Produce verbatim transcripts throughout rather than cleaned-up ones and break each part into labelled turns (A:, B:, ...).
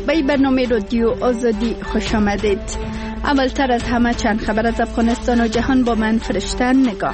A: به برنامه رادیو آزادی خوش آمدید. اولتر از همه چند خبر از افغانستان و جهان با من فرشته نگاه.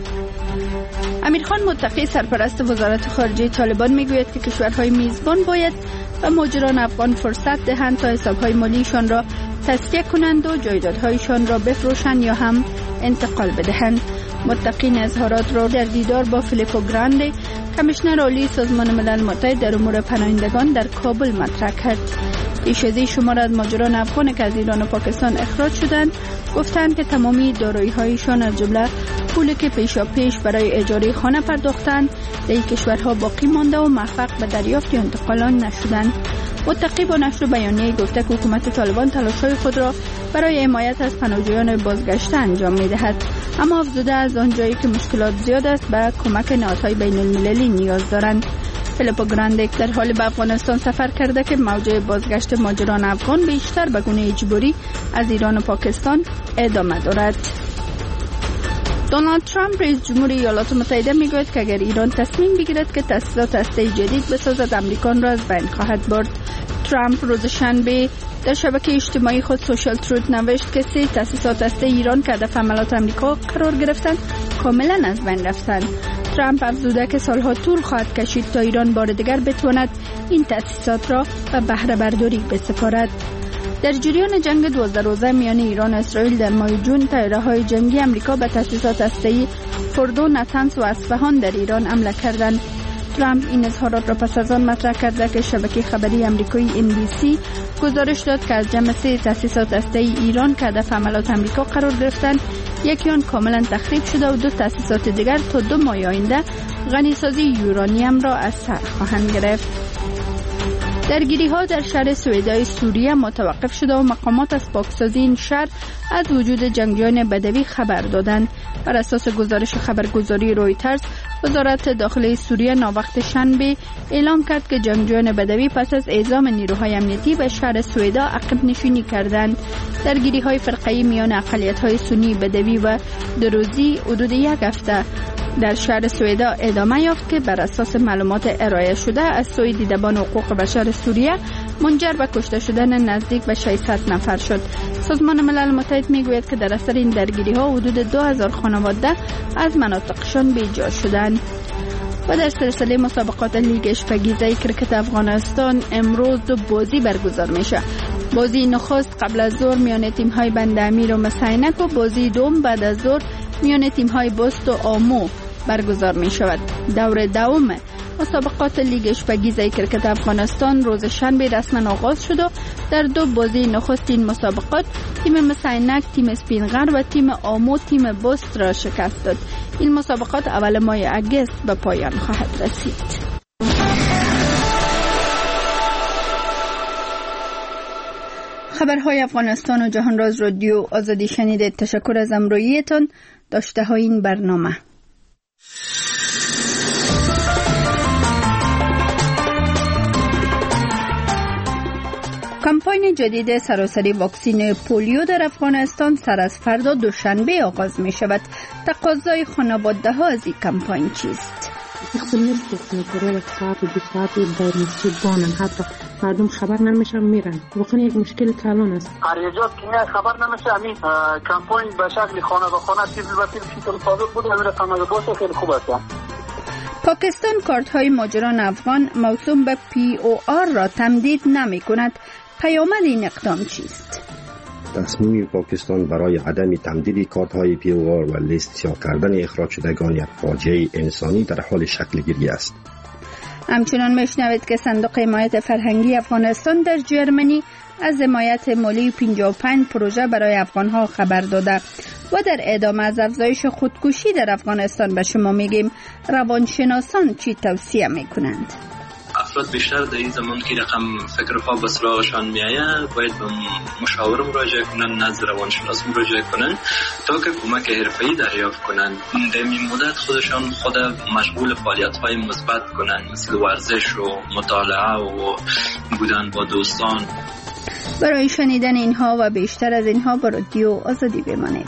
A: امیرخان متقی سرپرست وزارت خارجه طالبان میگوید که کشورهای میزبان باید به مهاجران افغان فرصت دهند تا حسابهای مالیشان را تصفیه کنند و جایدادهایشان را بفروشند یا هم انتقال بدهند. متقی اظهارات را در دیدار با فیلیپو گراندی کمیشنر عالی سازمان ملل متحد در امور پناهندگان در کابل مطرح کرد. پیش از این شمار از مهاجران افغان که از ایران و پاکستان اخراج شدند گفتند که تمامی دارایی‌هایشان از جمله پولی که پیشا پیش برای اجاره خانه پرداختند در این کشورها باقی مانده و موفق به دریافت یا انتقال آن نشدند. متقی با نشر بیانیه گفته که حکومت طالبان تلاش‌های خود را برای حمایت از پناهجویان بازگشته انجام می‌دهد، اما افزوده از آنجایی که مشکلات زیاد است به کمک نهادهای بین‌المللی نیاز دارند. فیلیپو گراندی در حال به افغانستان سفر کرده که موج بازگشت مهاجران افغان بیشتر به گونه اجباری از ایران و پاکستان ادامه دارد. دونالد ترامپ رئیس جمهور ایالات متحده میگوید که اگر ایران تصمیم بگیرد که تأسیسات هسته‌ای جدید بسازد امریکا را از بین خواهد برد. ترامپ روز شنبه در شبکه اجتماعی خود سوشال تروت نوشت که سه تأسیسات هسته‌ای ایران که هدف حملات امریکا قرار گرفتند کاملا از بین رفتند. ترامپ افزوده که سالها طول خواهد کشید تا ایران بار دیگر بتواند این تأسیسات را به بهره برداری بسپارد. در جریان جنگ دوازده روزه میان ایران و اسرائیل در ماه جون طیاره‌های جنگی امریکا به تأسیسات هسته‌ای فوردو، نتنز و اصفهان در ایران حمله کردند. ترامپ این اظهارات را پس از آن مطرح کرده که شبکه خبری آمریکایی ان بی سی گزارش داد که از جمع سه تأسیسات هسته‌ای ایران که هدف حملات امریکا قرار گرفتند، یکی آن کاملا تخریب شده و دو تأسیسات دیگر تا دو ماه آینده غنیسازی یورانیم را از سر خواهند گرفت. درگیری‌ها در شهر سویدای سوریه متوقف شده و مقامات از پاکسازی این شهر از وجود جنگجویان بدوی خبر دادند. بر اساس گزارش خبرگزاری رویترز، وزارت داخلی سوریه ناوقت شنبه اعلام کرد که جنگجویان بدوی پس از اعزام نیروهای امنیتی به شهر سویدا عقب نشینی کردند. درگیری‌های فرقه‌ای میان اقلیت‌های سنی بدوی و دروزی حدود یک هفته در شهر سویدا ادامه یافت که بر اساس معلومات ارائه شده از سوی دیدبان حقوق بشر سوریه منجر به کشته شدن نزدیک به ششصد نفر شد. سازمان ملل متحد میگوید که در اثر این درگیری‌ها حدود دو هزار خانواده از مناطقشان بیجا شدند. و در سلسله مسابقات لیگ اشپگیزه کرکت افغانستان امروز دو بازی برگزار میشه. بازی نخست قبل از ظهر میان تیم‌های بند امیر و مسینک و بازی دوم بعد از ظهر میان تیم‌های بست و آمو برگزار می شود. دور دوم مسابقات لیگ اشپگیزه کرکت افغانستان روز شنبه رسما آغاز شد و در دو بازی نخست این مسابقات تیم مسینک تیم سپینغر و تیم آمو تیم بست را شکست داد. این مسابقات اول ماه اگست به پایان خواهد رسید. خبرهای افغانستان و جهان را از رادیو آزادی شنیدید. تشکر از همراهیتان. داشته های این برنامه. کمپاین جدید سراسری واکسین پولیو در افغانستان سر از فردا دوشنبه آغاز می شود. تقاضای خانواده ها از این کمپاین چیست؟
B: حتی مردم خبر نمیشن میرن. واقعا یک مشکل کلان است.
C: هریجات که خبر نمیشه همین کمپاین به شکل خانه به خانه تیز و تیز شکل صادق بود. همین رقم باشه خیلی خوب است.
A: پاکستان کارت های مهاجران افغان موسوم به پی او آر را تمدید نمی کند. پیامد این اقدام چیست؟
D: تصمیم پاکستان برای عدم تمدید کارت‌های پی او آر و لیست سیاه کردن اخراج شدگان یک فاجعه انسانی در حال شکل گیری است.
A: همچنان میشنوید که صندوق حمایت فرهنگی افغانستان در جرمنی از حمایت مالی پنجاه و پنج پروژه برای افغان‌ها خبر داده و در ادامه از افزایش خودکشی در افغانستان به شما میگیم روانشناسان چی توصیه میکنند.
E: افراد بیشتر در این زمان که رقم فکرها به سراغشان میآید باید به مشاور مراجعه کنند، نزد روانشناس مراجعه کنند تا که کمک حرفه‌ای دریافت کنند. در این مدت خودشان خود مشغول فعالیت‌های مثبت کنند، مثل ورزش و مطالعه و بودن با دوستان.
A: برای شنیدن اینها و بیشتر از اینها با رادیو آزادی بمانید.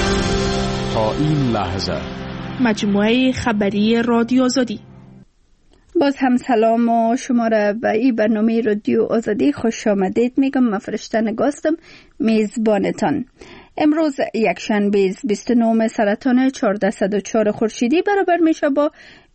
F: تا این لحظه
G: مجموعه خبری رادیو آزادی.
A: باز هم سلام و شما را به این برنامه رادیو آزادی خوش آمدید میگم. من فرشته نگاستم میزبانتان. امروز یکشنبه بیست و نهم سرطان چهارصد و چهار خورشیدی برابر میشه با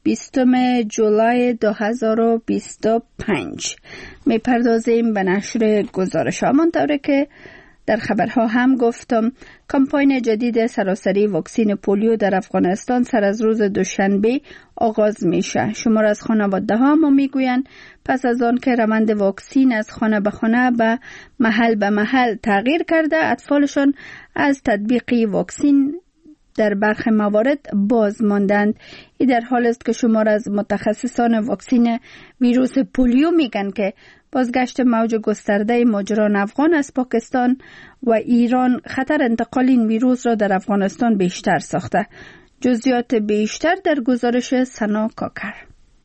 A: بیستم جولای دو هزار و بیست و پنج. میپردازیم به نشر گزارش ها. منطوره که در خبرها هم گفتم کمپاین جدید سراسری واکسین پولیو در افغانستان سر از روز دوشنبه آغاز میشه. شمار از خانواده ها ما میگویند پس از آن که روند واکسین از خانه به خانه به محل به محل تغییر کرده، اطفالشان از تطبیق واکسین در برخی موارد باز ماندند. این در حال است که شمار از متخصصان واکسین ویروس پولیو میگن که بازگشت موج گسترده مهاجران افغان از پاکستان و ایران خطر انتقال این ویروس را در افغانستان بیشتر ساخته. جزئیات بیشتر در گزارش سنا کاکر.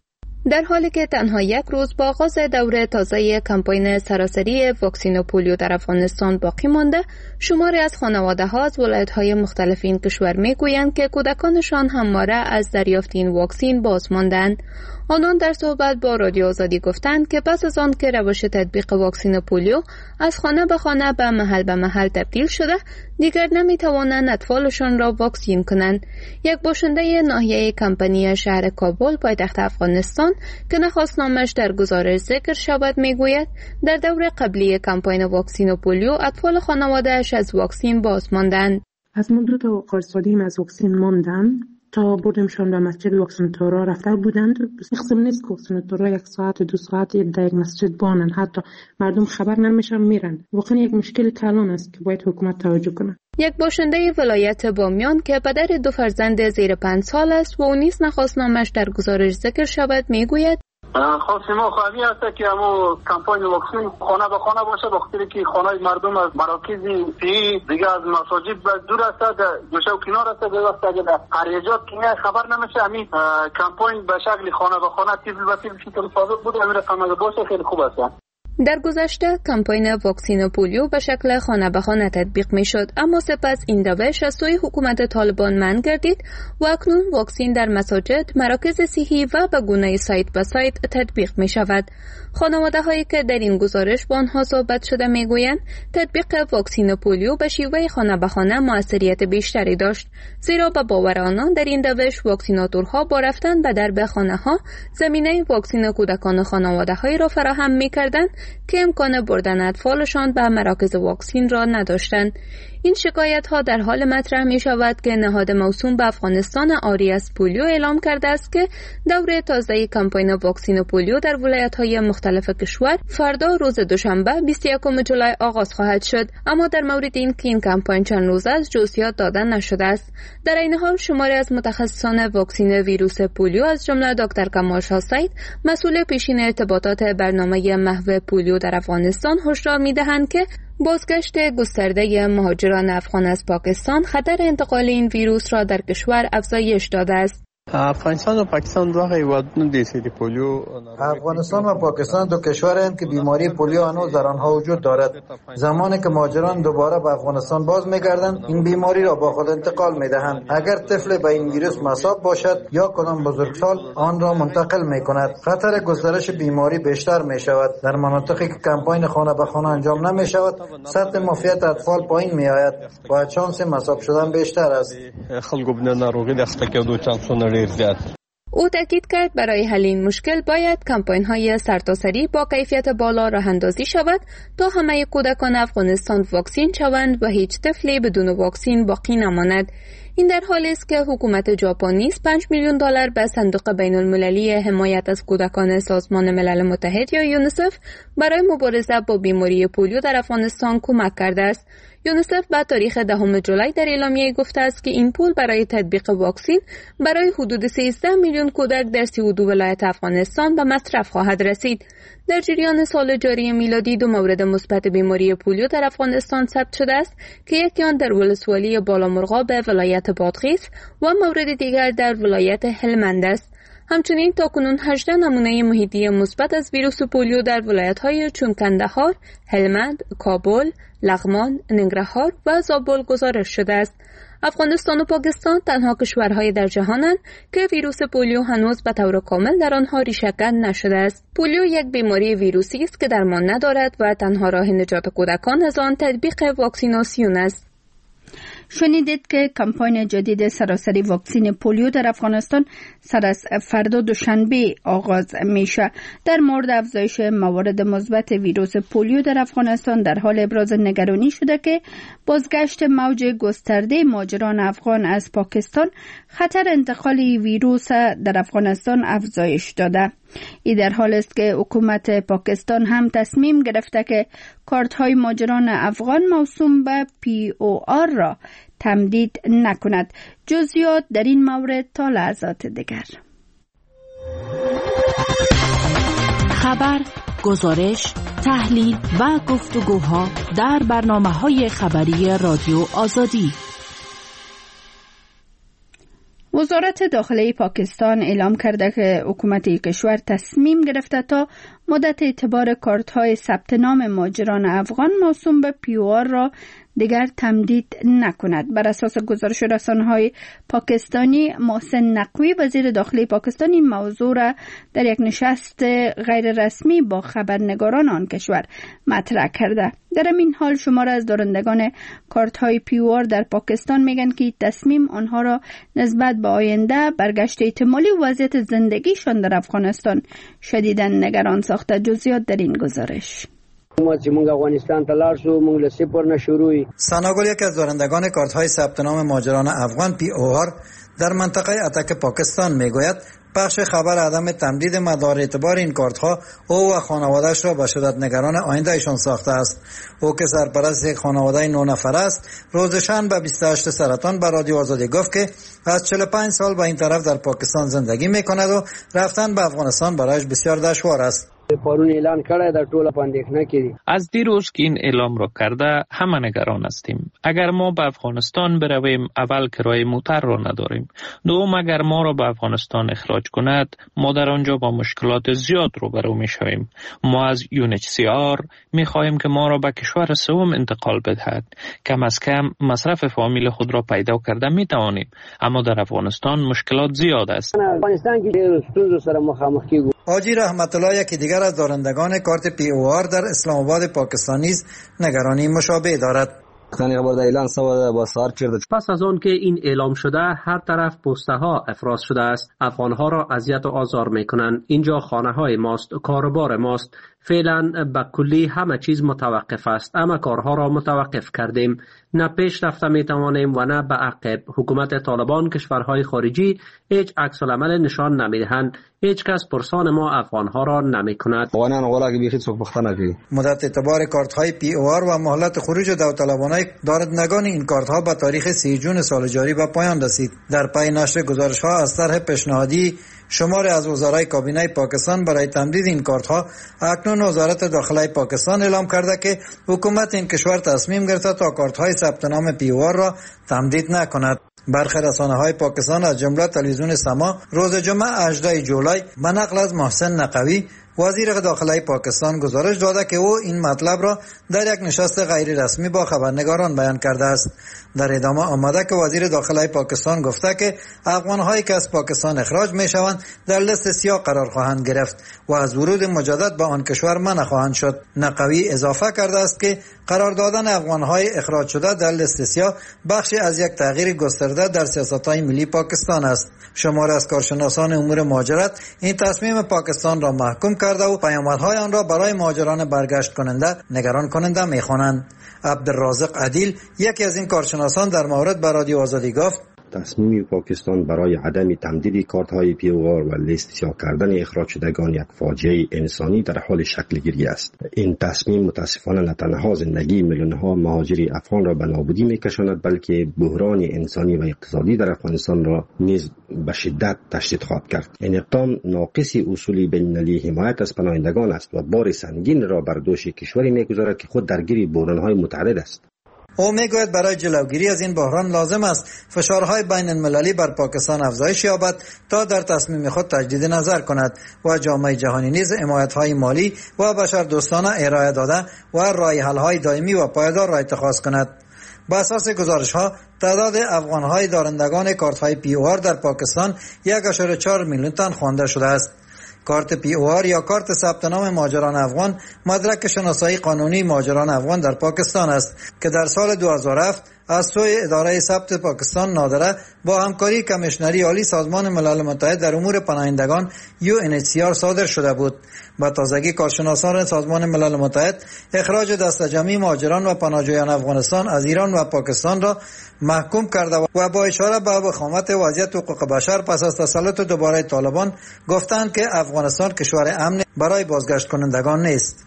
F: در حالی که تنها یک روز با آغاز دوره تازه کمپاین سراسری واکسین پولیو در افغانستان باقی مانده، شماری از خانواده‌ها از ولایت‌های مختلف این کشور می‌گویند که کودکانشان همواره از دریافت این واکسین باز ماندند. آنان در صحبت با رادیو آزادی گفتند که پس از آن که روش تطبیق واکسین پولیو از خانه به خانه به محل به محل تبدیل شده، دیگر نمی‌توانند اطفالشان را واکسین کنند. یک باشنده ناحیه کمپانی شهر کابل پایتخت افغانستان که نخواست نامش در گزارش ذکر شود میگوید در دور قبلی کمپاین واکسین پولیو اطفال خانواده‌اش از واکسین باز ماندند.
B: از مدت قرصادیم از واکسین ماندن تا بردمشان به مسجد واکسیناتورها رفته بودند. قسم نیست که واکسیناتورها یک ساعت دو ساعت در یک مسجد بانند، حتی مردم خبر نمیشن میرن. واقعا یک مشکل کلان است که باید حکومت توجه کنه.
F: یک باشنده ولایت بامیان که پدر دو فرزند زیر پنج سال است و او نیز نخواست نامش در گزارش ذکر شود میگوید
C: خواستیم ما خواهی هست که همو کمپاین واکسین خانه به خانه باشه، بخاطر که خانه مردم از مراکز صحی دیگه از مساجد دور است، گوشه و کنار است. به وقت اگر خریجات که خبر نمیشه همین کمپاین به شکل خانه به خانه تیبل و تیبل فیتل صادق بود، همین رقم باشه خیلی خوب است.
F: در گذشته کمپاین واکسین پولیو به شکل خانه به خانه تطبیق می شد، اما سپس این روش از سوی حکومت طالبان منع گردید و اکنون واکسین در مساجد، مراکز صحی و به گونه سایت به سایت تطبیق می شود. خانواده هایی که در این گزارش با آنها صحبت شده می گویند تطبیق واکسین پولیو به شیوه خانه به خانه موثریت بیشتری داشت، زیرا به باور آنان در این روش واکسیناتورها با رفتن به درب خانه ها زمینه واکسین کودکان خانواده هایی را فراهم می کردند که امکان بردن اطفالشان به مراکز واکسین را نداشتند. این شکایت ها در حال مطرح می شود که نهاد موسوم به افغانستان آری از پولیو اعلام کرده است که دوره تازه کمپاین واکسین پولیو در ولایت های مختلف کشور فردا روز دوشنبه بیست و یکم جولای آغاز خواهد شد، اما در مورد این که این کمپاین چند روزه است جزئیات داده نشده است. در این حال شماری از متخصصان واکسین ویروس پولیو از جمله دکتر کمال شاه سید، مسئول پیشین ارتباطات برنامه محو پولیو در افغانستان، هشدار می‌دهند که بازگشت گسترده مهاجران افغان از پاکستان خطر انتقال این ویروس را در کشور افزایش داده است.
G: افغانستان و پاکستان دو هیوادونه دي چې پولیو
H: افغانستان و پاکستان دو کشورند که بیماری پولیو هنوز در آنها وجود دارد. زمانی که مهاجران دوباره به افغانستان باز میگردند این بیماری را با خود انتقال میدهند. اگر طفل به این ویروس مصاب باشد یا کدام بزرگسال آن را منتقل میکند. خطر گسترش بیماری بیشتر میشود. در مناطقی که کمپاین خانه به خانه انجام نمیشود سطح معافیت اطفال پایین میآید و چانس مصاب شدن بیشتر است.
G: خلکو بنا ناروغی د خپکېدو چانسونه
F: او تاکید کرد برای حل این مشکل باید کمپاین‌های سرتاسری با کیفیت بالا راه اندازی شود تا همه کودکان افغانستان واکسین شوند و هیچ طفلی بدون واکسین باقی نماند. این در حالی است که حکومت ژاپن نیز پنج میلیون دلار به صندوق بین المللی حمایت از کودکان سازمان ملل متحد یا یونیسف برای مبارزه با بیماری پولیو در افغانستان کمک کرده است. یونیسف به تاریخ دهم جولای در اعلامیه گفته است که این پول برای تطبیق واکسین برای حدود سیزده میلیون کودک در سی و دو ولایت افغانستان به مصرف خواهد رسید. در جریان سال جاری میلادی دو مورد مثبت بیماری پولیو در افغانستان ثبت شده است که یکی آن در ولسوالی بالامرغاب ولایت بادغیس و مورد دیگر در ولایت هلمند است. همچنین تاکنون هجده نمونه محیطی مثبت از ویروس پولیو در ولایت‌های چون کندهار، هلمند، کابل، لغمان، ننگرهار و زابل گزارش شده است. افغانستان و پاکستان تنها کشورهای در جهانند که ویروس پولیو هنوز به طور کامل در آنها ریشه‌کن نشده است. پولیو یک بیماری ویروسی است که درمان ندارد و تنها راه نجات کودکان از آن تطبیق واکسیناسیون است.
A: شنیدید که کمپاین جدید سراسری واکسین پولیو در افغانستان سر از فردا دوشنبه آغاز میشه. در مورد افزایش موارد مثبت ویروس پولیو در افغانستان در حال ابراز نگرانی شده که بازگشت موج گسترده مهاجران افغان از پاکستان خطر انتقال ویروس در افغانستان افزایش داده. این در حال است که حکومت پاکستان هم تصمیم گرفته که کارت های مهاجران افغان موسوم به پی او آر را تمدید نکند. جزئیات در این مورد تا لحظات دیگر.
I: خبر، گزارش، تحلیل و گفتگوها در برنامه‌های خبری رادیو آزادی.
A: وزارت داخلی پاکستان اعلام کرده که حکومت کشور تصمیم گرفته تا مدت اعتبار کارت‌های ثبت نام مهاجران افغان موسوم به پی او آر را دیگر تمدید نکند. بر اساس گزارش رسانه‌های پاکستانی، محسن نقوی وزیر داخلی پاکستان این موضوع را در یک نشست غیر رسمی با خبرنگاران آن کشور مطرح کرده. در این حال شمار از دارندگان کارت‌های پی او آر در پاکستان میگن که تصمیم آنها را نسبت به آینده برگشت احتمالی وضعیت زندگیشان در افغانستان شدیداً نگران ساخته. جزئیات در این گزارش.
H: ساناگل یکی از دارندگان کارت های ثبت نام مهاجران افغان پی او آر در منطقه اتک پاکستان میگوید پخش خبر عدم تمدید مدار اعتبار این کارت ها او و خانواده‌اش را به شدت نگران آینده ایشان ساخته است. او که سرپرست یک خانواده نه نفره است، روز شنبه بیست و هشتم سرطان به رادیو آزادی گفت که از چهل و پنج سال به این طرف در پاکستان زندگی میکند و رفتن به افغانستان برایش بسیار دشوار است.
J: پرون اعلان کړی د ټوله پاندېښنه کې
K: از دیروز که این اعلام را کرده همه نگران هستیم. اگر ما به افغانستان برویم اول کرایه موتر را نداریم، دوم اگر ما را به افغانستان اخراج کند ما در آنجا با مشکلات زیاد روبرو میشویم. ما از یو ان اچ سی آر میخواهیم که ما را به کشور سوم انتقال بدهد. کم از کم مصرف فامیل خود را پیدا کرده میتوانیم، اما در افغانستان مشکلات زیاد است.
J: افغانستان کې ډېر ستونزو سره مخامخ کیږو.
H: حاجی رحمت الله یکی دیگر از دارندگان کارت پی او آر در اسلام آباد پاکستان نیز نگرانی مشابه دارد.
L: پس از آن که این اعلام شده هر طرف پسته ها افراز شده است. افغان ها را اذیت و آزار میکنند. اینجا خانه های ماست، کاروبار ماست. فعلا به کلی همه چیز متوقف است، اما کارها را متوقف کردیم. نه پیش رفته می توانیم و نه به عقب. حکومت طالبان کشورهای خارجی هیچ عکس العمل نشان نمی دهند. هیچ کس پرسان ما افغانها را نمی کند.
H: مدت اعتبار کارت های پی او آر و مهلت خروج داوطلبانه دارندگان این کارت ها به تاریخ سی جون سال جاری به پایان رسید. در پی نشر گزارش ها از طرح پیشنهادی شمار از وزرای کابینه پاکستان برای تمدید این کارت ها، اکنون وزارت داخلی پاکستان اعلام کرده که حکومت این کشور تصمیم گرفته تا کارت های ثبت نام پی او آر را تمدید نکند. برخی رسانه‌های پاکستان از جمله تلویزیون سما روز جمعه هجدهم جولای به نقل از محسن نقوی وزیر داخلی پاکستان گزارش داده که او این مطلب را در یک نشست غیر رسمی با خبرنگاران بیان کرده است. در ادامه آمده که وزیر داخلی پاکستان گفته که افغان‌هایی که از پاکستان اخراج می‌شوند در لیست سیاه قرار خواهند گرفت و از ورود مجدد به آن کشور منع خواهند شد. نقوی اضافه کرده است که قرار دادن افغان‌های اخراج شده در لیست سیاه بخشی از یک تغییر گسترده در سیاست‌های ملی پاکستان است. شمار از کارشناسان امور مهاجرت این تصمیم پاکستان را محکوم کرده و پیامدهای آن را برای مهاجران برگشت کننده نگران کننده می‌خوانند. عبدالرازق عدیل یکی از این کارشناسان در مورد به رادیو آزادی گفت
D: تصمیم پاکستان برای عدم تمدید کارت های پی او آر و لیست سیاه کردن اخراج شدگان یک فاجعه انسانی در حال شکل گیری است. این تصمیم متاسفانه نه تنها زندگی میلیون ها مهاجر افغان را به نابودی میکشاند، بلکه بحران انسانی و اقتصادی در افغانستان را نیز به شدت تشدید خواهد کرد. این اقدام ناقص اصول بین‌المللی حمایت از پناهندگان است و بار سنگین را بر دوش کشوری میگذارد که خود درگیر بحران های متعدد است.
H: او میگوید برای جلوگیری از این بحران لازم است فشارهای بین المللی بر پاکستان افزایش یابد تا در تصمیم خود تجدید نظر کند و جامعه جهانی نیز حمایت‌های مالی و بشردوستانه ارائه داده و راه حل‌های دائمی و پایدار را اتخاذ کند. با اساس گزارش ها تعداد افغان های دارندگان کارت های پی او آر در پاکستان یک ممیز چهار میلیون تن خوانده شده است. کارت پی او آر یا کارت ثبت نام مهاجران افغان مدرک شناسایی قانونی مهاجران افغان در پاکستان است که در سال دو هزار و هفت از سوی اداره ثبت پاکستان نادره با همکاری کمیشنری عالی سازمان ملل متحد در امور پناهندگان یو ان اچ سی آر صادر شده بود. با تازگی کارشناسان سازمان ملل متحد اخراج دسته جمعی مهاجران و پناهجویان افغانستان از ایران و پاکستان را محکوم کرده و با اشاره به وخامت وضعیت حقوق بشر پس از تسلط دوباره طالبان گفتند که افغانستان کشور امن برای بازگشت کنندگان نیست.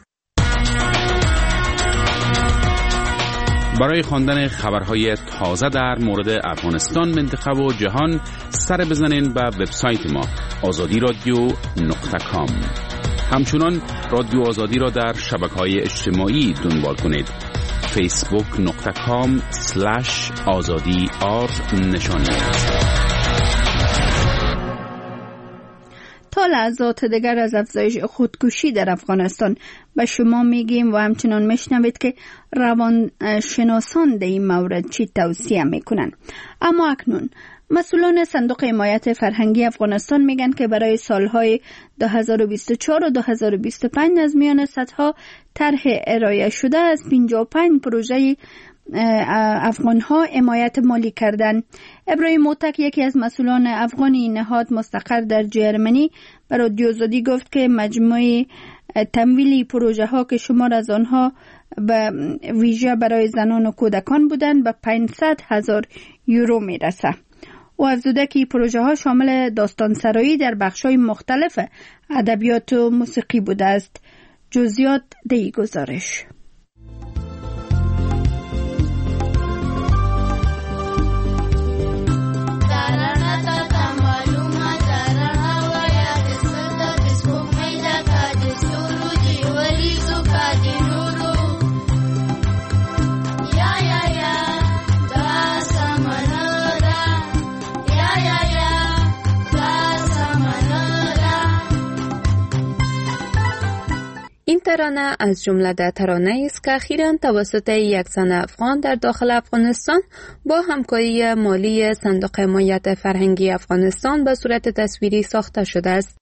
M: برای خواندن خبرهای تازه در مورد افغانستان، منطقه و جهان سر بزنین به وبسایت ما آزادی رادیو نقطه کام. همچنان رادیو آزادی را در شبکه‌های اجتماعی دنبال کنید. فیسبوک نقطه کام سلش آزادی آر نشانی است.
A: تا لحظات دیگر از افزایش خودکشی در افغانستان به شما میگیم و همچنان میشنوید که روانشناسان در این مورد چی توصیه میکنن. اما اکنون مسئولان صندوق حمایت فرهنگی افغانستان میگن که برای سالهای دو هزار و بیست و چهار و دو هزار و بیست و پنج از میان صدها طرح ارائه شده از پنجاه و پنج پروژه افغان ها حمایت مالی کردند. ابراهیم موتک، یکی از مسئولان افغان این نهاد مستقر در جرمنی، به رادیو آزادی گفت که مجموع تمویل پروژه ها که شمار از آنها به ویژه برای زنان و کودکان بودند به پانصد هزار یورو میرسه. و افزوده که پروژه ها شامل داستان سرایی در بخش های مختلف ادبیات و موسیقی بوده است. جزئیات در این گزارش.
F: این ترانه از جمله در ترانه است که اخیراً توسط یک زن افغان در داخل افغانستان با همکاری مالی صندوق حمایت فرهنگی افغانستان به صورت تصویری ساخته شده است.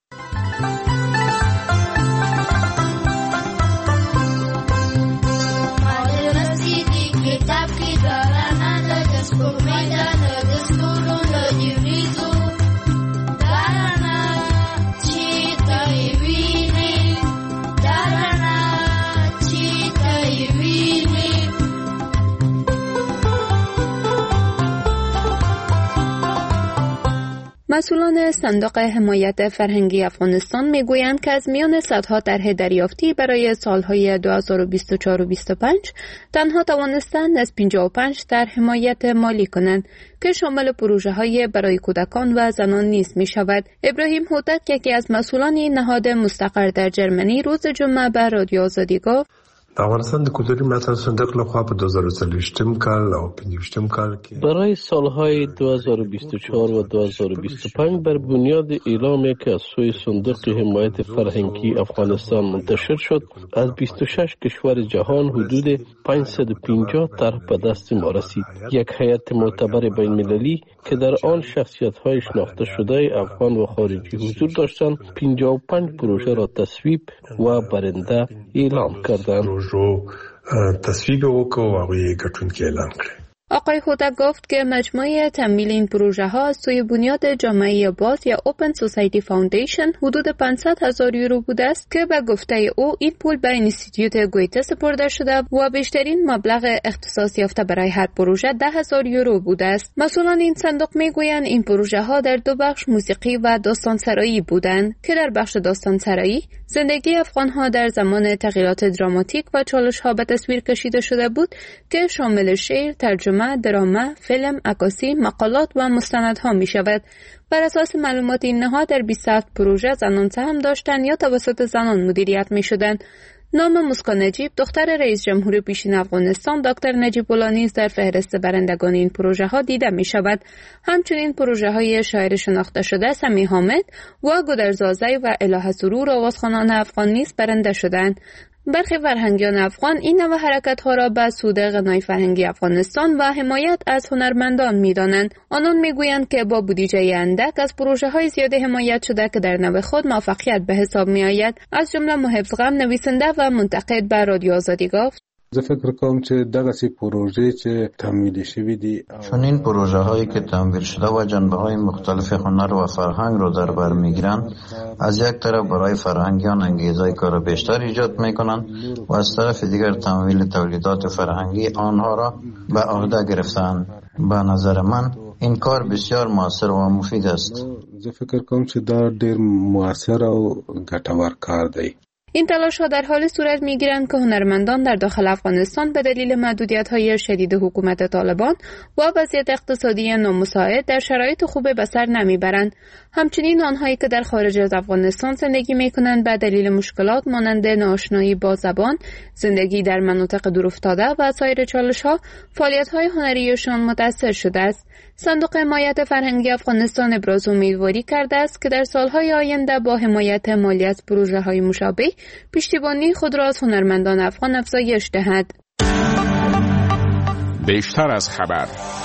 F: مسئولان صندوق حمایت فرهنگی افغانستان میگویند که از میان صدها طرح دریافتی برای سالهای دو هزار و بیست و چهار و بیست و پنج تنها توانستند از پنجاه و پنج طرح حمایت مالی کنند که شامل پروژه های برای کودکان و زنان نیز می شود. ابراهیم هوتک، یکی از مسئولان این نهاد مستقر در جرمنی، روز جمعه به رادیو آزادی گفت:
N: د افغانستان د کلتوري ملاتړ صندوق لخوا په دو هزار و څلوېښتم کال او پنځویشتم کال کې
O: برای سالهای دو هزار و بیست و چهار و دو هزار و بیست و پنج بر بنیاد اعلامی که از سوی صندوق حمایت فرهنگی افغانستان منتشر شد، از بیست و شش کشور جهان حدود پانصد و پنجاه طرح به دست ما رسید. یک هیئت معتبر بین المللی که در آن شخصیت‌های شناخته شده افغان و خارجی حضور داشتند، پنجاه و پنج پروژه را تصویب و برنده اعلام کردند.
N: رو تصویب وکړو او یې ګټونکي اعلان کړ.
F: آقای هوتک گفت که مجموعه تمویل این پروژه ها از سوی بنیاد جامعه باز یا اوپن سوسایتی فاوندیشن حدود پانصد هزار یورو بوده است که به گفته او این پول به اینستیتوت گویته سپرده شده و بیشترین مبلغ اختصاص یافته برای هر پروژه ده هزار یورو بوده است. مسئولان این صندوق میگویند این پروژه ها در دو بخش موسیقی و داستان سرایی بودند که در بخش داستان سرایی زندگی افغان ها در زمان تغییرات دراماتیک و چالش ها به تصویر کشیده شده بود که شامل شعر، ترجمه، دراما، فیلم، عکاسی، مقالات و مستندها می شود. بر اساس معلومات این نهاد در بیست و هفت پروژه زنان سهم داشتند یا توسط زنان مدیریت می شدند. نام مسکان نجیب، دختر رئیس جمهور پیشین افغانستان دکتر نجیب الله نیز در فهرست برندگان این پروژه ها دیده می شود. همچنین پروژه های شاعر شناخته شده سمی حامد و گودرزازی و الهه سرور آوازخوانان افغان نیز برنده شدند. برخی فرهنگیان افغان این نوع حرکت‌ها را به سود غنای فرهنگی افغانستان و حمایت از هنرمندان می‌دانند. آنان می‌گویند که با بودجه اندک از پروژه‌های زیاد حمایت شده که در نوع خود موفقیت به حساب می‌آید. از جمله محب غم نویسنده و منتقد به رادیو آزادی گفت:
P: زه فکر کوم چې دغه سی پروژې چې تمویل شوی دي
H: چون این پروژه هایی که تمویل شده و جنبه های مختلف هنر و فرهنگ رو در بر میگیرند، از یک طرف برای فرهنگیان انگیزه کار بیشتر ایجاد میکنند و از طرف دیگر تمویل تولیدات فرهنگی آنها را به عهده گرفتند. به نظر من این کار بسیار موثر و مفید است.
P: زه فکر کوم چې دا ډیر موثر او ګټور کار دی.
F: این تلاش ها در حال صورت می گیرند که هنرمندان در داخل افغانستان به دلیل محدودیت های شدید حکومت طالبان و وضعیت اقتصادی نامساعد در شرایط خوب به سر نمی برند. همچنین آنهایی که در خارج از افغانستان زندگی می کنند به دلیل مشکلات مانند ناآشنایی با زبان، زندگی در مناطق دورافتاده و سایر چالش ها، فعالیت های هنریشان متاثر شده است. صندوق حمایت فرهنگی افغانستان ابراز امیدواری کرده است که در سالهای آینده با حمایت مالی از پروژه های مشابه پشتیبانی خود را از هنرمندان افغان افزایش دهد.
M: بیشتر از خبر.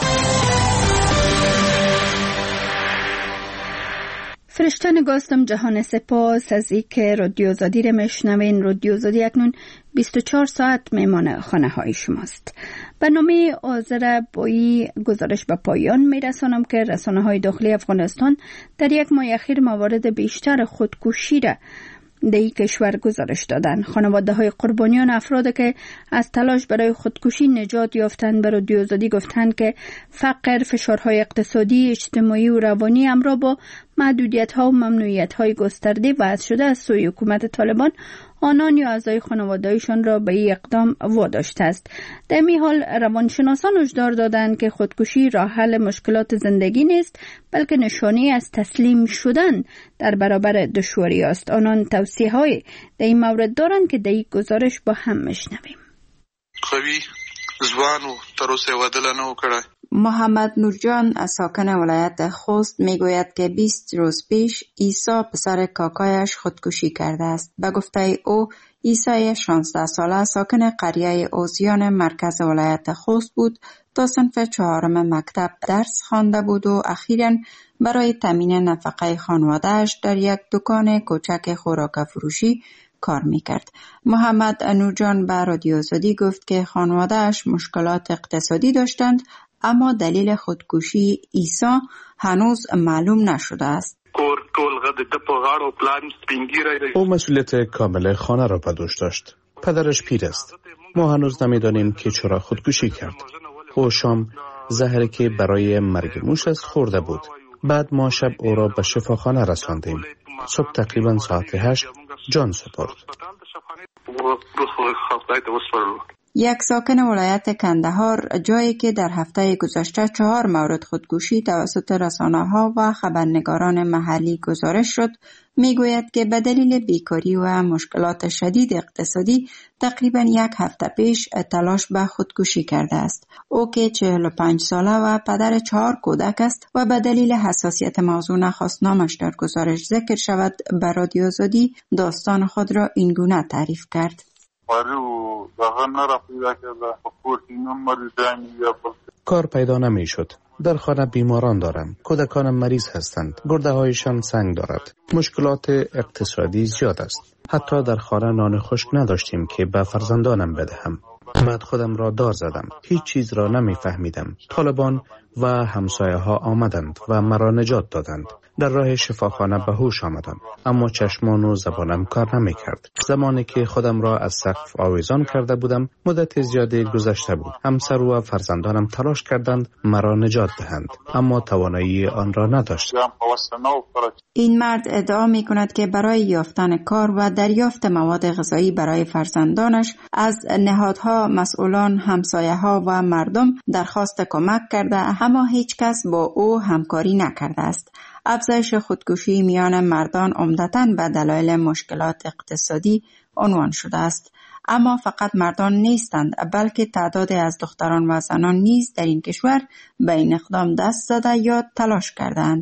A: فرشتن گاستم جهان سپاس از ای که رادیو آزادی را میشنوین. رادیو آزادی اکنون بیست و چهار ساعت میمان خانه های شماست. برنامه آذر بایی گزارش به پایان میرسانم که رسانه های داخلی افغانستان در یک ماه اخیر موارد بیشتر خودکشی را در این کشور گزارش دادن. خانواده های قربانیان افراد که از تلاش برای خودکشی نجات یافتند به رادیو آزادی گفتند که فقر، فشارهای اقتصادی، اجتماعی و روانی همراه با محدودیت ها و ممنوعیت های گسترده وضع شده از سوی حکومت طالبان آنان یا اعضای خانواده‌ایشان را به این اقدام واداشته است. در این حال روانشناسان هشدار دادند که خودکشی راه حل مشکلات زندگی نیست، بلکه نشانه از تسلیم شدن در برابر دشواری است. آنان توصیه‌های در این مورد دارند که در این گزارش با هم میشنویم.
Q: خوی زوانو تروسه ودل نه وکړه.
R: محمد نورجان از ساکن ولایت خوست میگوید که بیست روز پیش عیسی پسر کاکایش خودکشی کرده است. به گفته او عیسی شانزده ساله ساکن قریه اوزیان مرکز ولایت خوست بود. تا صنف چهارم مکتب درس خوانده بود و اخیراً برای تامین نفقه خانواده‌اش در یک دکان کوچک خوراک فروشی کار میکرد. محمد نورجان به رادیو آزادی گفت که خانواده‌اش مشکلات اقتصادی داشتند، اما دلیل خودکشی عیسی هنوز معلوم نشده است.
S: او مسئولیت کامل خانه را به دوش داشت. پدرش پیر است. ما هنوز نمیدانیم که چرا خودکشی کرد. او شام زهری که برای مرگ موش است خورده بود. بعد ما شب او را به شفاخانه رساندیم. صبح تقریبا ساعت هشت جان سپرد.
R: یک ساکن ولایت کندهار، جایی که در هفته گذشته چهار مورد خودکشی توسط رسانه‌ها و خبرنگاران محلی گزارش شد، میگوید که به دلیل بیکاری و مشکلات شدید اقتصادی تقریبا یک هفته پیش تلاش به خودکشی کرده است. او که چهل و پنج ساله و پدر چهار کودک است و به دلیل حساسیت موضوع نخواست نامش در گزارش ذکر شود، به رادیو آزادی داستان خود را اینگونه تعریف کرد.
S: کار پیدا نمی شد. در خانه بیماران دارم. کودکانم مریض هستند. گرده هایشان سنگ دارد. مشکلات اقتصادی زیاد است. حتی در خانه نان خشک نداشتیم که به فرزندانم بدهم. بعد خودم را دار زدم. هیچ چیز را نمی فهمیدم. طالبان و همسایه ها آمدند و مرا نجات دادند. در راه شفاخانه به هوش آمدم، اما چشمان و زبانم کار نمی کرد. زمانی که خودم را از سقف آویزان کرده بودم، مدت زیادی گذشته بود. همسر و فرزندانم تلاش کردند مرا نجات دهند، اما توانایی آن را نداشتند.
R: این مرد ادعا می کند که برای یافتن کار و دریافت مواد غذایی برای فرزندانش از نهادها، مسئولان، همسایه ها و مردم درخواست کمک کرده، اما هیچ کس با او همکاری نکرده است. افزایش خودکشی میان مردان عمدتاً به دلایل مشکلات اقتصادی عنوان شده است. اما فقط مردان نیستند، بلکه تعدادی از دختران و زنان نیز در این کشور به این اقدام دست زده یا تلاش کردند.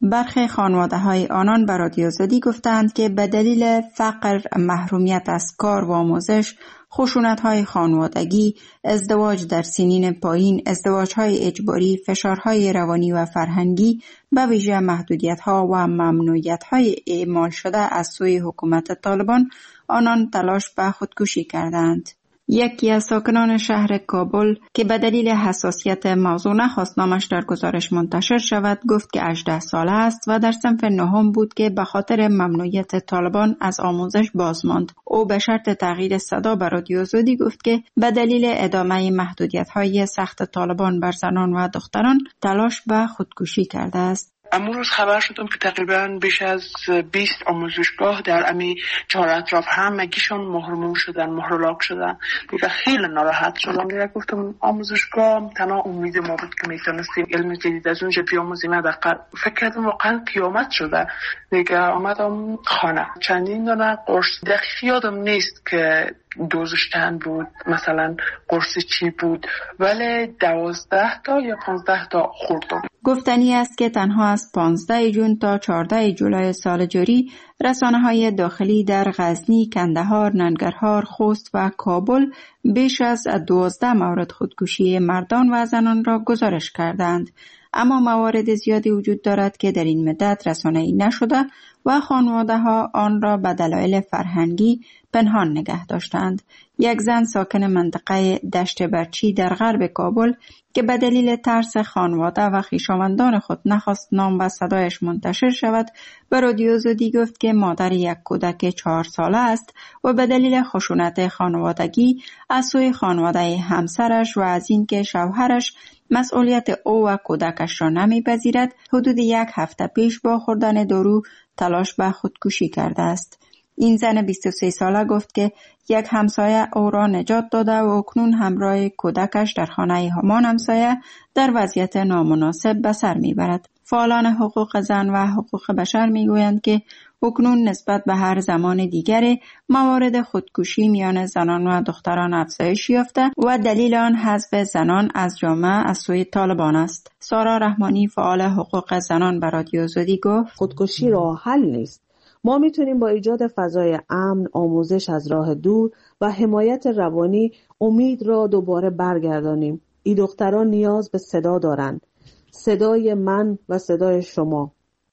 R: برخی خانواده های آنان به رادیو آزادی گفتند که به دلیل فقر، محرومیت از کار و آموزش، خشونت‌های خانوادگی، ازدواج در سنین پایین، ازدواج‌های اجباری، فشارهای روانی و فرهنگی، به ویژه محدودیت‌ها و ممنوعیت‌های اعمال شده از سوی حکومت طالبان، آنان تلاش به خودکشی کردند. یکی از ساکنان شهر کابل که به دلیل حساسیت موضوع نخواست نامش در گزارش منتشر شود، گفت که هجده ساله است و در صنف نهم بود که به خاطر ممنوعیت طالبان از آموزش باز ماند. او به شرط تغییر صدا به رادیو آزادی گفت که به دلیل ادامه محدودیت‌های سخت طالبان بر زنان و دختران تلاش به خودکشی کرده است.
T: امروز خبر شدم که تقریبا بیش از بیست آموزشگاه در امی چهار اطراف همگیشان محروم شدن، محرولاک شدن. دیگه خیلی ناراحت شدم. دیگه گفتم آموزشگاه تنها امید ما بود که میتونستیم علم جدید از اونجا بیاموزیم. دقیقا فکر کردم واقعا قیامت شده. دیگه آمدم خانه، چندین دانه قرص دقیق یادم نیست که دوزش چند بود، مثلا قرص چی بود، ولی دوازده تا یا پانزده تا خوردم.
R: گفتنی است که تنها از پانزده ژوئن تا چهارده جولای سال جاری رسانه‌های داخلی در غزنی، کندهار، ننگرهار، خوست و کابل بیش از دوازده مورد خودکشی مردان و زنان را گزارش کردند. اما موارد زیادی وجود دارد که در این مدت رسانه‌ای نشده و خانواده‌ها آن را به دلایل فرهنگی پنهان نگه داشتند. یک زن ساکن منطقه دشت برچی در غرب کابل که به دلیل ترس خانواده و خویشاوندان خود نخواست نام و صدایش منتشر شود، به رادیو آزادی گفت که مادر یک کودک چهار ساله است و به دلیل خشونت خانوادگی از سوی خانواده همسرش و از اینکه شوهرش مسئولیت او و کودکش را نمیپذیرد، حدود یک هفته پیش با خوردن دارو تلاش به خودکشی کرده است. این زن بیست و سه ساله گفت که یک همسایه او را نجات داده و اکنون همراه کودکش در خانه همان همسایه در وضعیت نامناسب به سر میبرد. فعالان حقوق زن و حقوق بشر میگویند که اکنون نسبت به هر زمان دیگری موارد خودکشی میان زنان و دختران افزایش یافته و دلیل آن حذف زنان از جامعه از سوی طالبان است. سارا رحمانی، فعال حقوق زنان، به رادیو آزادی گفت
U: خودکشی راه حل نیست. ما میتونیم با ایجاد فضای امن، آموزش از راه دور و حمایت روانی امید را دوباره برگردانیم. این دختران نیاز به صدا دارند. صدای من و صدای شما.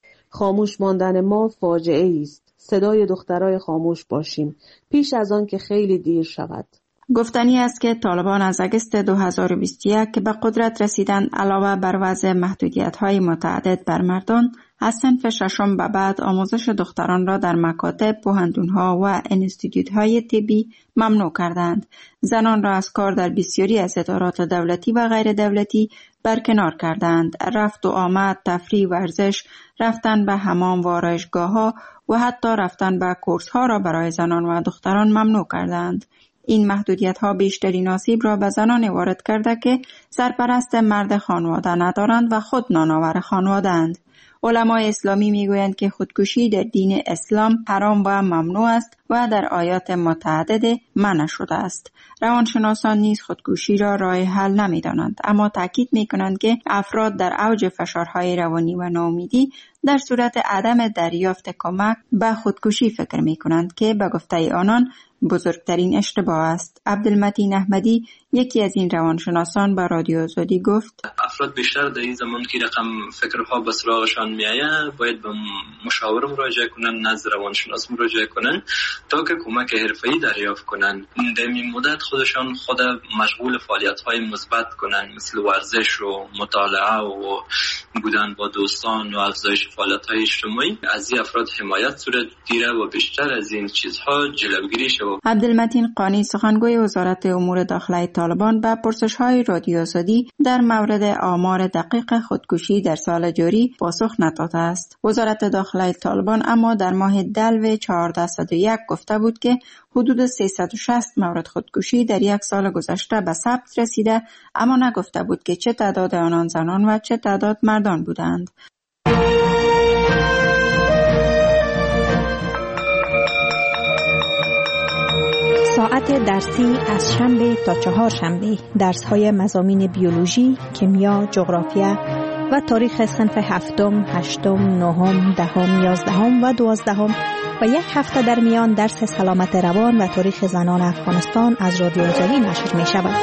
U: خاموش ماندن ما فاجعه است. صدای دخترای خاموش باشیم پیش از آن که خیلی دیر شود.
R: گفتنی است که طالبان از اگست دو هزار و بیست و یک که به قدرت رسیدند، علاوه بر وضع محدودیت‌های متعدد بر مردان، از صنف ششم به بعد آموزش دختران را در مکاتب، پوهنتون‌ها و انستیتوت‌های طبی ممنوع کردند. زنان را از کار در بسیاری از ادارات دولتی و غیر دولتی برکنار کردند. رفت و آمد، تفریح، ورزش، رفتن به حمام و آرایشگاه‌ها و حتی رفتن به کورس‌ها را برای زنان و دختران ممنوع کردند. این محدودیت‌ها بیشترین آسیب را به زنان وارد کرده که سرپرست مرد خانواده ندارند و خود نانآور خانواده‌اند. علمای اسلامی میگویند که خودکشی در دین اسلام حرام و ممنوع است و در آیات متعدد منع شده است. روانشناسان نیز خودکشی را راه حل نمی‌دانند، اما تاکید می‌کنند که افراد در اوج فشارهای روانی و ناامیدی در صورت عدم دریافت کمک به خودکشی فکر می‌کنند که به گفته آنان بزرگترین اشتباه است. عبدالمتین احمدی، یکی از این روانشناسان، به رادیو آزادی گفت
E: افراد بیشتر در این زمان که رقم فکرها به سراغشان میآید باید به مشاور مراجعه کنن، نزد روانشناس مراجعه کنن تا که کمک حرفه‌ای دریافت کنن. در این مدت خودشان خود مشغول فعالیت‌های مثبت کنن، مثل ورزش و مطالعه و بودن با دوستان و افزایش فعالیت‌های اجتماعی. از این افراد حمایت صورت گیره و بیشتر از این چیزها جلوگیری شود.
R: عبدالمتین قانی، سخنگوی وزارت امور داخلی طالبان، به پرسش‌های رادیو آزادی در مورد آمار دقیق خودکشی در سال جاری پاسخ نداده است. وزارت داخلی طالبان اما در ماه دلو چهارده صد و یک گفته بود که حدود سیصد و شصت مورد خودکشی در یک سال گذشته به ثبت رسیده، اما نگفته بود که چه تعداد آنان زنان و چه تعداد مردان بودند.
V: ساعت درسی از شنبه تا چهارشنبه درس‌های مضامین بیولوژی، کیمیا، جغرافیا و تاریخ صنف هفتم، هشتم، نهم، دهم، یازدهم و دوازدهم و یک هفته در میان درس سلامت روان و تاریخ زنان افغانستان از رادیو آزادی نشر می شود.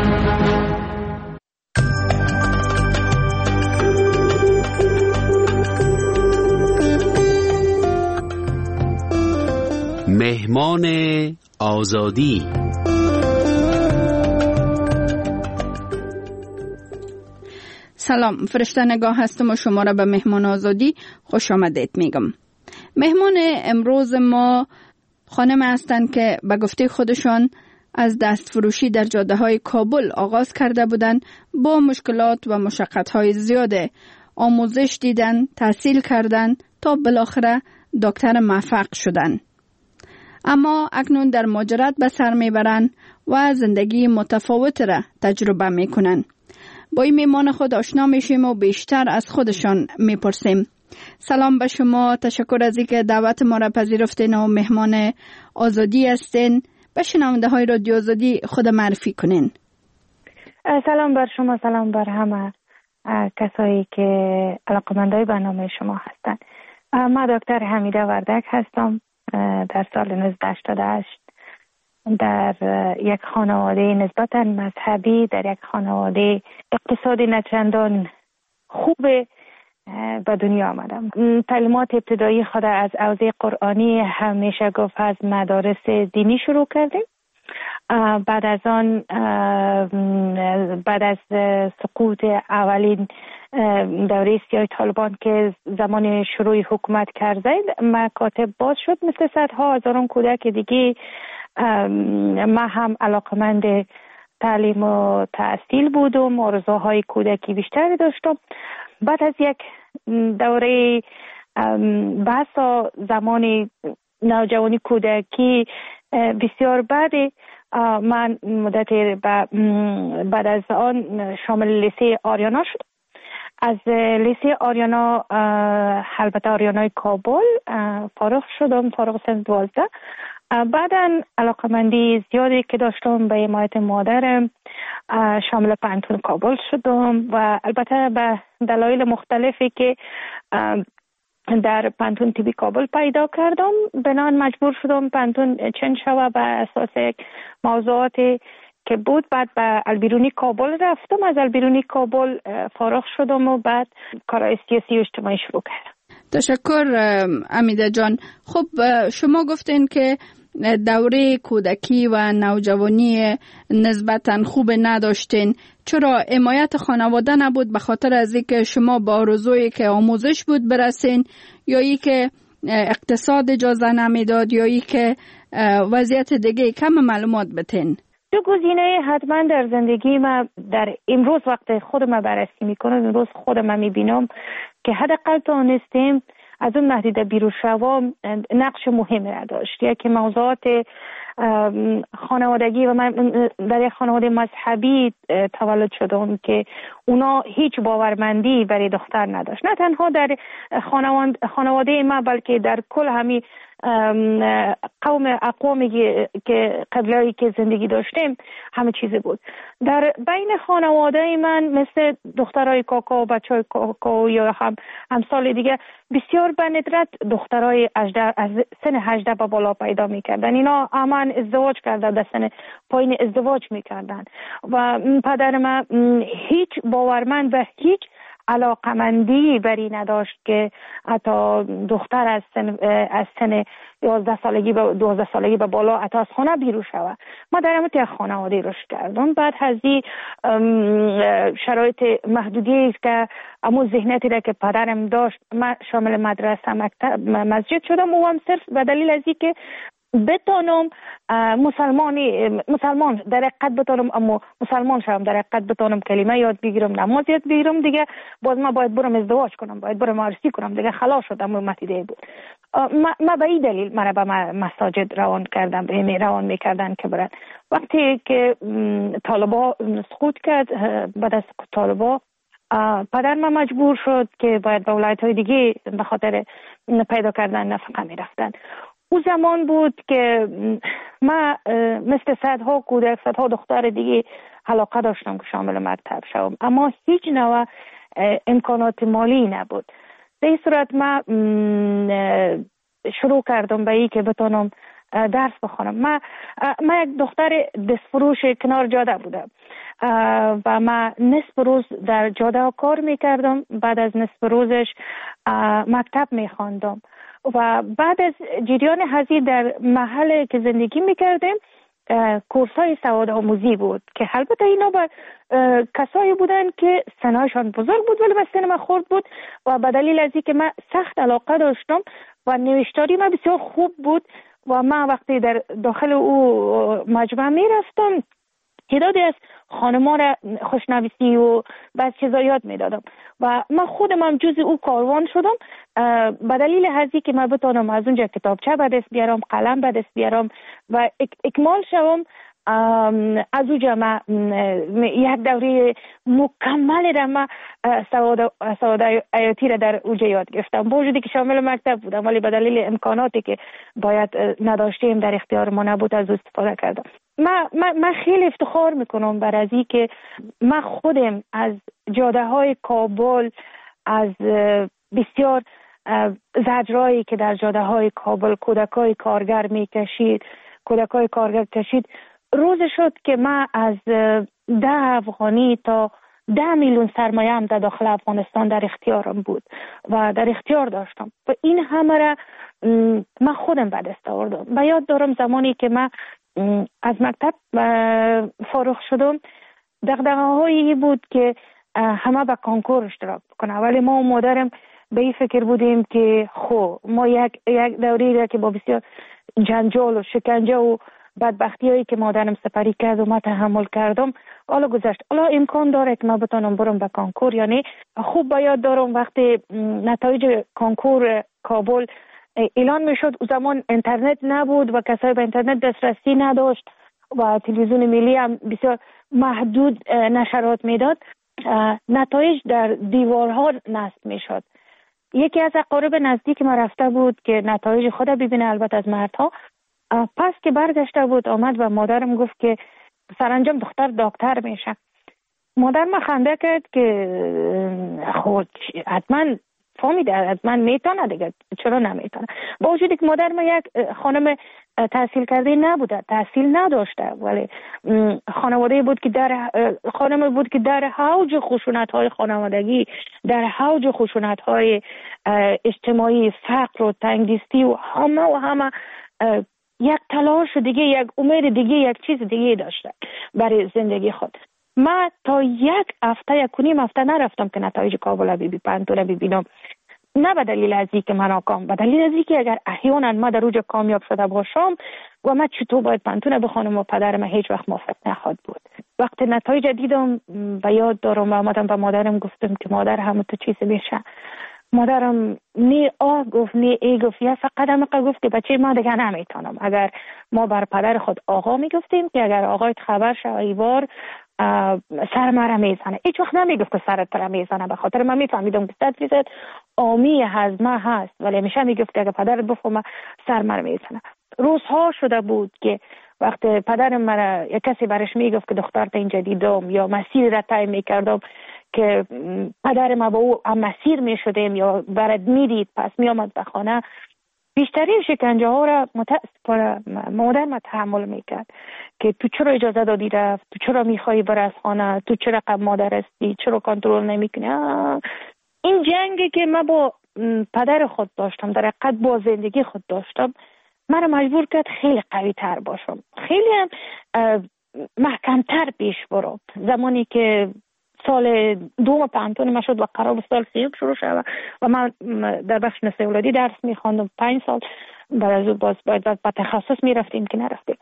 M: مهمان آزادی.
A: سلام، فرشته نگاه هستم و شما را به مهمان آزادی خوش آمدید میگم. مهمان امروز ما خانم هستند که به گفته خودشان از دست فروشی در جاده های کابل آغاز کرده بودند، با مشکلات و مشقت های زیاده آموزش دیدن، تحصیل کردن تا بالاخره دکتر موفق شدن. اما اکنون در مهاجرت به سر میبرند و زندگی متفاوت را تجربه میکنن. با این میمان خود آشنا میشیم و بیشتر از خودشان میپرسیم. سلام به شما، تشکر از اینکه دعوت ما را پذیرفتین و مهمان آزادی هستین. به شنونده های رادیو آزادی خود معرفی کنین.
B: سلام بر شما، سلام بر همه کسایی که علاقمندای برنامه شما هستند. من دکتر حمیده وردک هستم. در سال نوزده هشتاد و هشت در یک خانواده نسبتا مذهبی، در یک خانواده اقتصادی نچندان خوب به دنیا آمدم. تعلیمات ابتدایی خود از حوزه قرآنی همیشه گفت از مدارس دینی شروع کردیم. بعد از آن بعد از سقوط اولین دوره سیاه طالبان که زمان شروع حکومت کرده مکاتب باز شد، مثل صدها هزاران کودک دیگه ما هم علاقمند تعلیم و تحصیل بودم، آرزوهای کودکی بیشتری داشتم. بعد از یک دوره بحث زمان نوجوانی کودکی بسیار بعد من مدت بعد از آن شامل لیسه آریانا شد. از لیسه آریانا، البته آریانای کابل فارغ شدم، فارغ سن دوازده. بعدا علاقمندی زیادی که داشتم به حمایت مادرم شامل پانتون کابل شدم و البته به دلایل مختلفی که در پانتون تیبی کابل پیدا کردم بنان مجبور شدم پانتون چند شوه به اساس موضوعاتی که بود. بعد به البیرونی کابل رفتم، از البیرونی کابل فارغ شدم و بعد کارهای سیاسی و اجتماعی شروع کردم.
A: تشکر امیده جان. خب شما گفتین که دوره کودکی و نوجوانی نسبتاً خوب نداشتین. چرا حمایت خانواده نبود؟ به خاطر از اینکه شما با آرزویی که آموزش بود برسین، یا ای که اقتصاد اجازه نمیداد، یا ای که وضعیت دیگه؟ کم معلومات بتین.
B: دو گزینه حتما در زندگی ما در امروز وقت خودم بررسی میکنم، امروز خودم میبینم که حداقل تونستیم از اون محدوده بیرون شوم نقش مهمی را داشت. یکی موضوعات خانوادگی و من در یک خانواده مذهبی تولد شدم که اونا هیچ باورمندی برای دختر نداشت، نه تنها در خانواده ما بلکه در کل همین قوم اقوامی که قبلی که زندگی داشتیم همه چیزی بود. در بین خانواده من مثل دخترای کاکا و بچهای کاکا یا هم همسال دیگه بسیار به ندرت دخترای از سن هجده به بالا پیدا میکردن. اینا امان ازدواج کرده، در سن پایین ازدواج میکردن و پدر من هیچ باورمند و هیچ علاقمندی بری نداشت که حتی دختر از سن از سن یازده سالگی به دوازده سالگی به بالا حتی از خانه بیرون شود. ما در همت یک خانواده رشد کردم. بعد از این شرایط محدودی است که امو ذهنیتی را که پدرم داشت، من شامل مدرسه، مکتب، مسجد شدم و هم صرف به دلیل از اینکه بتونم مسلمانی مسلمان در حقیقت بتونم اما مسلمان شوم، در حقیقت بتونم کلمه یاد بگیرم، نماز یاد بگیرم، دیگه باز ما باید برم ازدواج کنم، باید برم عروسی کنم، دیگه خلاص شدم. متیده بود ما, ما به این دلیل مرا به مساجد روان کردم، به روان میکردن که برن. وقتی که طالبا سقوط کرد، بعد از طالبا پدر من مجبور شد که باید به ولایت های دیگه به خاطر پیدا کردن نفقه میرفتن. او زمان بود که من مثل صدها کودک، صدها دختر دیگه علاقه داشتم که شامل مکتب شوم، اما هیچ نوع امکانات مالی نبود. در این صورت ما شروع کردم به این که بتونم درس بخونم. من من یک دختر دستفروش کنار جاده بودم و من نصف روز در جاده کار میکردم. بعد از نصف روزش مکتب میخواندم و بعد از جریان هزینه در محل که زندگی میکردیم کورس های سواد آموزی بود که البته اینا با کسایی بودن که سنشان بزرگ بود ولی سن من خرد بود و به دلیل از اینکه من سخت علاقه داشتم و نوشتاری من بسیار خوب بود و من وقتی در داخل او مجمع می رفتم تعدادی از خانما را خوشنویسی و بعض چیزا یاد می دادم و من خودم هم جز او کاروان شدم به دلیل هزی که من بتانم از اونجا کتابچه به دست بیارم، قلم به دست بیارم و اک اکمال شوم. از اونجا من یک دوره مکمل را من سواد سواد آیاتی را در اونجا یاد گرفتم با وجودی که شامل مکتب بودم ولی به دلیل امکاناتی که باید نداشتیم در اختیار ما نبود از استفاده کردم. من, من, من خیلی افتخار میکنم بر از این که من خودم از جاده های کابل، از بسیار زجرایی که در جاده های کابل کودکای کارگر میکشید کودکای کارگر کشید روز شد که من از ده افغانی تا ده میلیون سرمایه هم در داخل افغانستان در اختیارم بود و در اختیار داشتم و این همه را من خودم به دست آوردم. و یاد دارم زمانی که من از مکتب فارغ شدم دغدغه‌هایی بود که همه به کنکور اشتراک بکنه ولی ما و مادرم به این فکر بودیم که خو ما یک یک دوری را که با بسیار جنجال و شکنجه و بدبختی هایی که مادرم سپری کرد و ما تحمل کردم حالا گذشت. حالا امکان داره که ما بتونم برم به کنکور یا نه. خوب با یاد دارم وقتی نتایج کنکور کابل اعلان میشد او زمان اینترنت نبود و کسایی به اینترنت دسترسی نداشت و تلویزیون ملی هم بسیار محدود نشرات میداد. نتایج در دیوارها نصب میشد. یکی از اقارب نزدیک ما رفته بود که نتایج خود ببینه، البته از مردها. پس که برگشته بود آمد و مادرم گفت که سرانجام دختر دکتر میشه. مادر ما خنده کرد که خود حتما فهمیده حتما میتونه دیگه، چرا نمیتونه. با وجودی که مادر ما یک خانم تحصیل کرده نبوده، تحصیل نداشته ولی خانواده بود که در خانم بود که در حوج خشونت های خانوادگی، در حوج خشونت های اجتماعی، فقر و تنگدستی و همه و همه یک تلاش دیگه، یک امید دیگه، یک چیز دیگه داشته برای زندگی خود. من تا یک هفته یک و نیم هفته نرفتم که نتایج کابل بی بی پنتون ببینم، نه به دلیل از اینکه من ناکام، به دلیل از اینکه اگر احیانا ما در اوج کامیاب شده باشم و من چطور باید پنتون بخونم و پدرم هیچ وقت موافق نخواد بود. وقتی نتایج دیدم و یاد دارم و آمدم به مادرم گفتم که مادر همون تو چیز میشه. مادرم نی آه گفت نی ای گفت، یا فقط هم گفت که بچه ما دیگه نمیتونم. اگر ما بر پدر خود آقا میگفتیم که اگر آقایت خبر شه ایوار سر مرا میزنه، هیچ وقت نمیگفت که سرت را میزنه، به خاطر من میفهمیدم که صد فیصد آمی هضمه هست ولی همیشه میگفت که اگر پدرت بفهمه سر مرا میزنه. روزها شده بود که وقت پدرم مرا یک کسی برش میگفت که دخترت اینجا دیدم یا مسیر را طی میکردم که پدر ما با او هم مسیر میشدیم یا برد میدید پس میامد به خانه، بیشترین شکنجه ها را متاسفانه مادر ما تحمل میکرد که تو چرا اجازه دادی رفت، تو چرا میخوایی بر از خانه، تو چرا قبل مادر هستی، چرا کنترل نمیکنی. این جنگی که من با پدر خود داشتم، در حقیقت با زندگی خود داشتم، من را مجبور کرد خیلی قوی تر باشم، خیلی هم محکمتر پیش برم. زمانی که سال دوم پانتون ما شد و قرار بود سال سیوم شروع شد و من در بخش نسل اولادی درس میخواندم پنج سال، بعد از اون باز باید به تخصص میرفتیم که نرفتیم.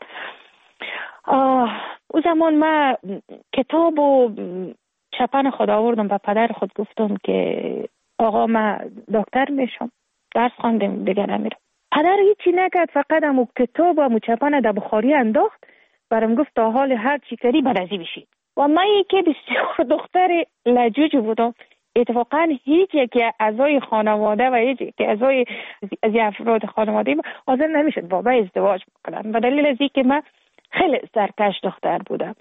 B: او زمان من کتاب و چپن خود آوردم و پدر خود گفتم که آقا من دکتر میشم، درس خواندم دیگه نمیرم. پدر هیچی نکرد، فقط همو کتاب و همو چپن در بخاری انداخت، برام گفت تا حال هر چی کردی برازی بشید. و من یکی بسیار دختر لجوج بودم، اتفاقا هیچ یکی اعضای خانواده و هیچ یکی اعضای از افراد خانواده حاضر نمیشد با من ازدواج بکنن، به دلیل از اینکه من خیلی سرکش دختر بودم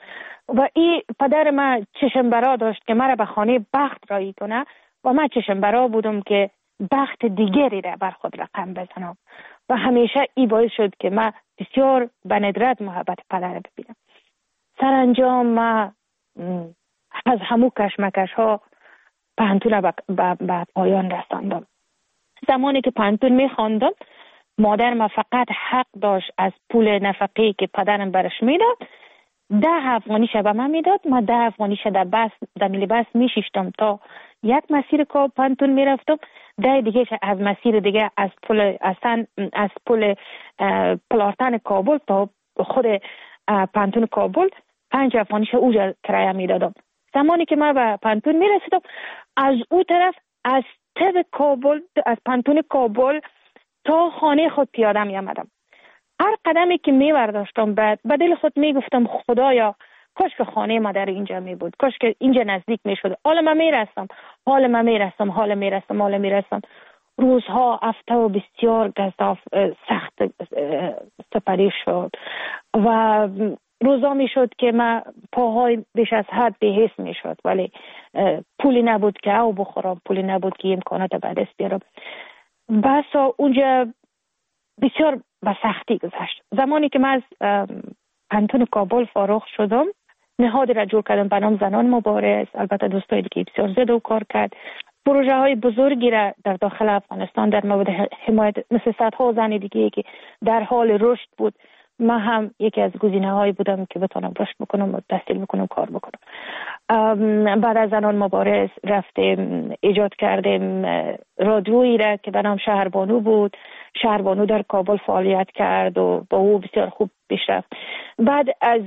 B: و این پدر من چشم برا داشت که مرا به خانه بخت رایی کنه و من چشم برا بودم که بخت دیگری را بر خود رقم بزنم و همیشه این باعث شد که من بسیار به ندرت محبت پدر ببینم. سرانجام من از همو کشمکش ها پانتون را به پایان رساندم. زمانی که پانتون می خواندم مادر ما فقط حق داشت از پول نفقه که پدرم برش میداد ده افغانیش به من میداد. ما ده افغانیش در بس در ملی بس میشیشتم تا یک مسیر که پانتون میرفتم، ده دیگه از مسیر دیگه از پل اصلا از پل پلارتن کابل تا خود پانتون کابل پنج افغانیش اوجا کرایه میدادم. زمانی که من به پانتون میرسیدم از او طرف از طب کابل از پانتون کابل تا خانه خود پیاده می آمدم. هر قدمی که می برداشتم بعد به دل خود می گفتم خدایا کاش که خانه ما در اینجا می بود، کاش که اینجا نزدیک می شد. حالا من می رسم حالا من می رسم حالا می رسم حالا می رسم روزها هفته و بسیار گزاف سخت سپری شد و روزا می شد که من پاهای بیش از حد بی‌حس می شد، ولی پولی نبود که او بخورم، پولی نبود که امکانات به دست بیارم. بسا اونجا بسیار به سختی گذشت. زمانی که من از پانتون کابل فارغ شدم نهادی را جور کردم به نام زنان مبارز. البته دوستای دیگه بسیار زیاد و کار کرد. پروژه های بزرگی را در داخل افغانستان در مورد حمایت مثل صدها زن دیگه که در حال رشد بود، من هم یکی از گزینه هایی بودم که بتونم رشد بکنم و تحصیل بکنم کار بکنم. بعد از زنان مبارز رفتیم ایجاد کردیم رادیویی را که به نام شهربانو بود. شهربانو در کابل فعالیت کرد و با او بسیار خوب پیش رفت. بعد از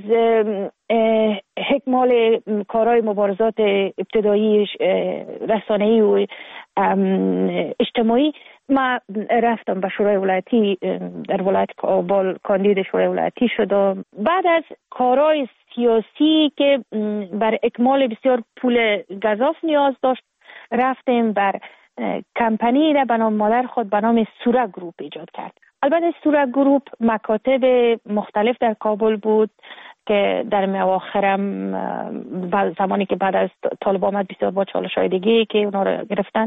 B: حکمال کارهای مبارزات ابتدایی رسانه‌ای و اجتماعی ما رفتم به شورای ولایتی در ولایت کابل کاندید شورای ولایتی شدم. بعد از کارهای سیاسی که بر اکمال بسیار پول گزاف نیاز داشت رفتیم بر کمپانی را به نام مادر خود به نام سورا گروپ ایجاد کرد. البته سورا گروپ مکاتب مختلف در کابل بود که در مواخرم زمانی که بعد از طالب آمد بسیار با چالش های دیگه که اونا رو گرفتن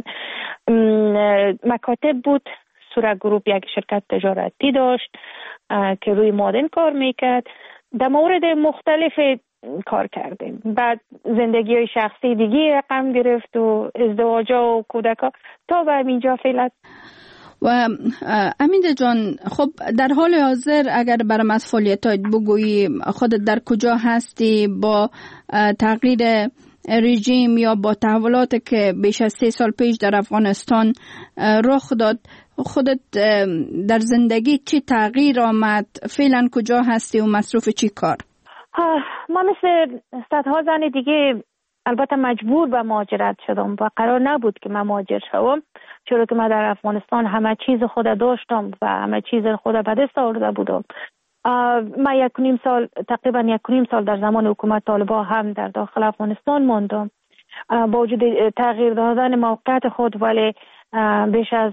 B: مکاتب بود. سورا گروپ یک شرکت تجارتی داشت که روی معادن کار میکرد. در مورد مختلف کار کردیم. بعد زندگی های شخصی دیگه رقم گرفت و ازدواجا و کودکا تا به اینجا فعلا.
A: و امیده جان، خب در حال حاضر اگر برام از فعالیتات بگویی خودت در کجا هستی با تغییر رژیم یا با تحولاتی که بیش از سه سال پیش در افغانستان رخ داد، خودت در زندگی چی تغییر آمد؟ فعلا کجا هستی و مصروف چی کار؟
B: ما مثل صدها زن دیگه البته مجبور به مهاجرت شدم و قرار نبود که من مهاجر شوم، چرا که من در افغانستان همه چیز خود داشتم و همه چیز خود به دست آورده بودم. من یک نیم سال تقریبا یک نیم سال در زمان حکومت طالبان هم در داخل افغانستان ماندم با وجود تغییر دادن موقعیت خود، ولی بیش از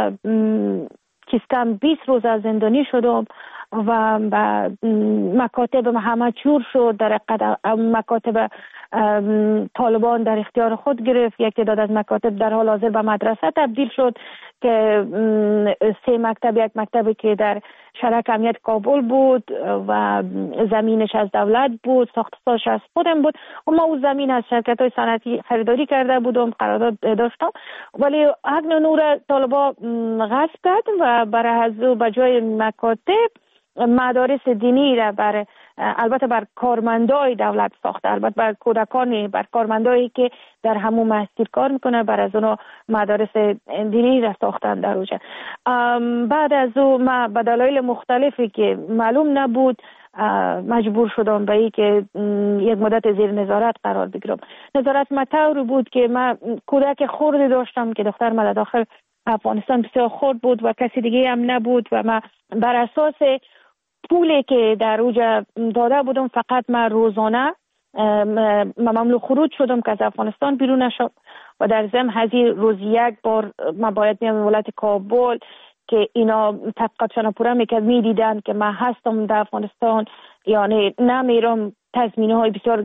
B: کم بیست روز از زندانی شدم و مکاتب همه چور شد. در مکاتب طالبان در اختیار خود گرفت. یک تعداد از مکاتب در حال حاضر به مدرسه تبدیل شد که سه مکتب، یک مکتبی که در شرک امنیت کابل بود و زمینش از دولت بود، ساختش از خودم بود و ما اون زمین از شرکت های صنعتی خریداری کرده بودم، قرارداد داشتم، ولی حق نور طالبان غصب کرد و برای از به جای مکاتب مدارس دینی را بر البته بر کارمندای دولت ساخته، البته بر کودکانی، بر کارمندایی که در همون مسجد کار میکنه، بر از اونها مدارس دینی را ساختن در اوجه. بعد از اون ما به دلایل مختلفی که معلوم نبود مجبور شدم به این که یک مدت زیر نظارت قرار بگیرم. نظارت مطوری بود که من کودک خردی داشتم که دختر من داخل افغانستان بسیار خرد بود و کسی دیگه هم نبود و من بر اساس پولی که در اوجا داده بودم فقط من روزانه ممنوع خروج شدم که از افغانستان بیرون نشم و در ضمن هزینه روز یک بار من باید میام ولایت کابل که اینا تحقیقاتشان پورا میکرد میدیدن که من هستم در افغانستان، یعنی نمیرم، تضمینه های بسیار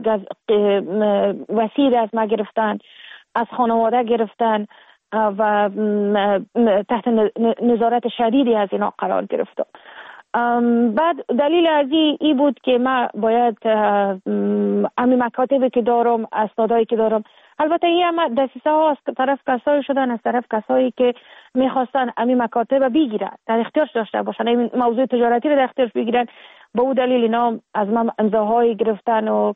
B: وسیع از ما گرفتن، از خانواده گرفتن و تحت نظارت شدیدی از اینا قرار گرفتم. بعد دلیل از ای بود که ما باید امی مکاتبی که دارم، اسنادایی که دارم، البته این هم دسیسه ها از طرف کسایی شدن، از طرف کسایی که میخواستن امی مکاتب بگیرن، در اختیارش داشته باشن، این موضوع تجارتی رو در اختیارش بگیرن. به اون دلیل اینا از من امضاهایی گرفتن و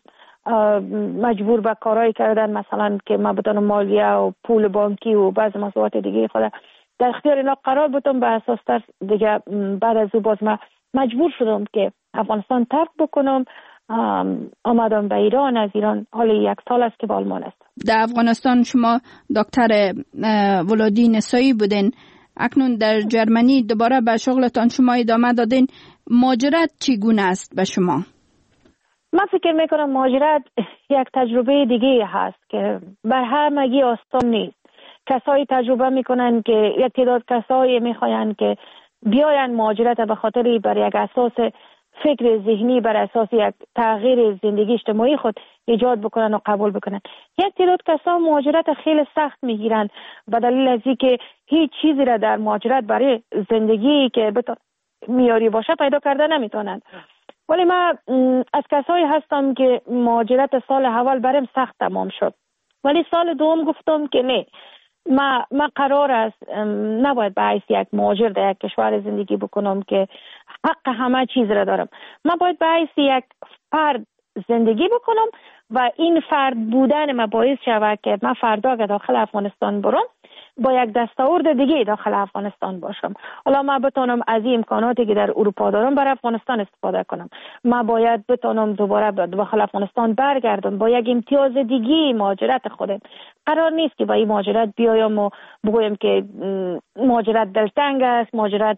B: مجبور به کارهایی کردن، مثلا که من بتونم مالیه و پول بانکی و بعض مسئولیت دیگه خود در اختیار اینا قرار بدم. به اساس تر دیگه بعد از او باز من مجبور شدم که افغانستان ترک بکنم، آمدم به ایران. از ایران حالا یک سال است که با آلمان است.
A: در افغانستان شما دکتر ولادی نسایی بودین، اکنون در جرمنی دوباره به شغلتان شما ادامه دادین. مهاجرت چگونه است به شما؟
B: من فکر میکنم مهاجرت یک تجربه دیگه هست که بر همگی آسان نیست. کسایی تجربه میکنن که یک تعداد کسایی میخواین که بیاین مهاجرت به خاطر بر یک اساس فکر ذهنی، بر اساس یک تغییر زندگی اجتماعی خود ایجاد بکنن و قبول بکنن. یک تعداد کسا مهاجرت خیلی سخت میگیرن به دلیل از اینکه هیچ چیزی را در مهاجرت برای زندگی که بتون میاری باشه پیدا کرده نمیتونن. ولی من از کسایی هستم که مهاجرت سال اول برام سخت تمام شد، ولی سال دوم گفتم که نه، ما ما قرار است نباید به حیث یک مهاجر در یک کشور زندگی بکنم که حق همه چیز را دارم. من باید به حیث یک فرد زندگی بکنم و این فرد بودن ما باعث شود که من فردا که داخل افغانستان برم با یک دستاورد دیگه داخل افغانستان باشم. حالا من بتونم از این امکاناتی که در اروپا دارم برای افغانستان استفاده کنم. من باید بتونم دوباره داخل افغانستان برگردم با یک امتیاز دیگه مهاجرت خودم. قرار نیست که با این مهاجرت بیایم و بگویم که مهاجرت دلتنگ است، مهاجرت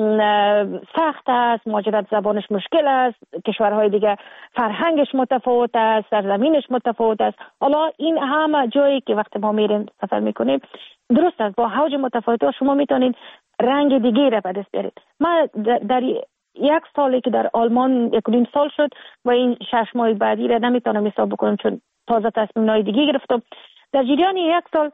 B: سخت است، مهاجرت زبانش مشکل است، کشورهای دیگه فرهنگش متفاوت است، سرزمینش متفاوت است. حالا این همه جایی که وقتی ما میریم سفر میکنیم درست است، با حوج متفاوت شما میتونید رنگ دیگه را به دست بیارید. من در یک سالی که در آلمان یک نیم سال شد و این شش ماه بعدی را نمیتونم حساب بکنم چون تازه تصمیم‌های دیگه گرفتم. در جریان یک سال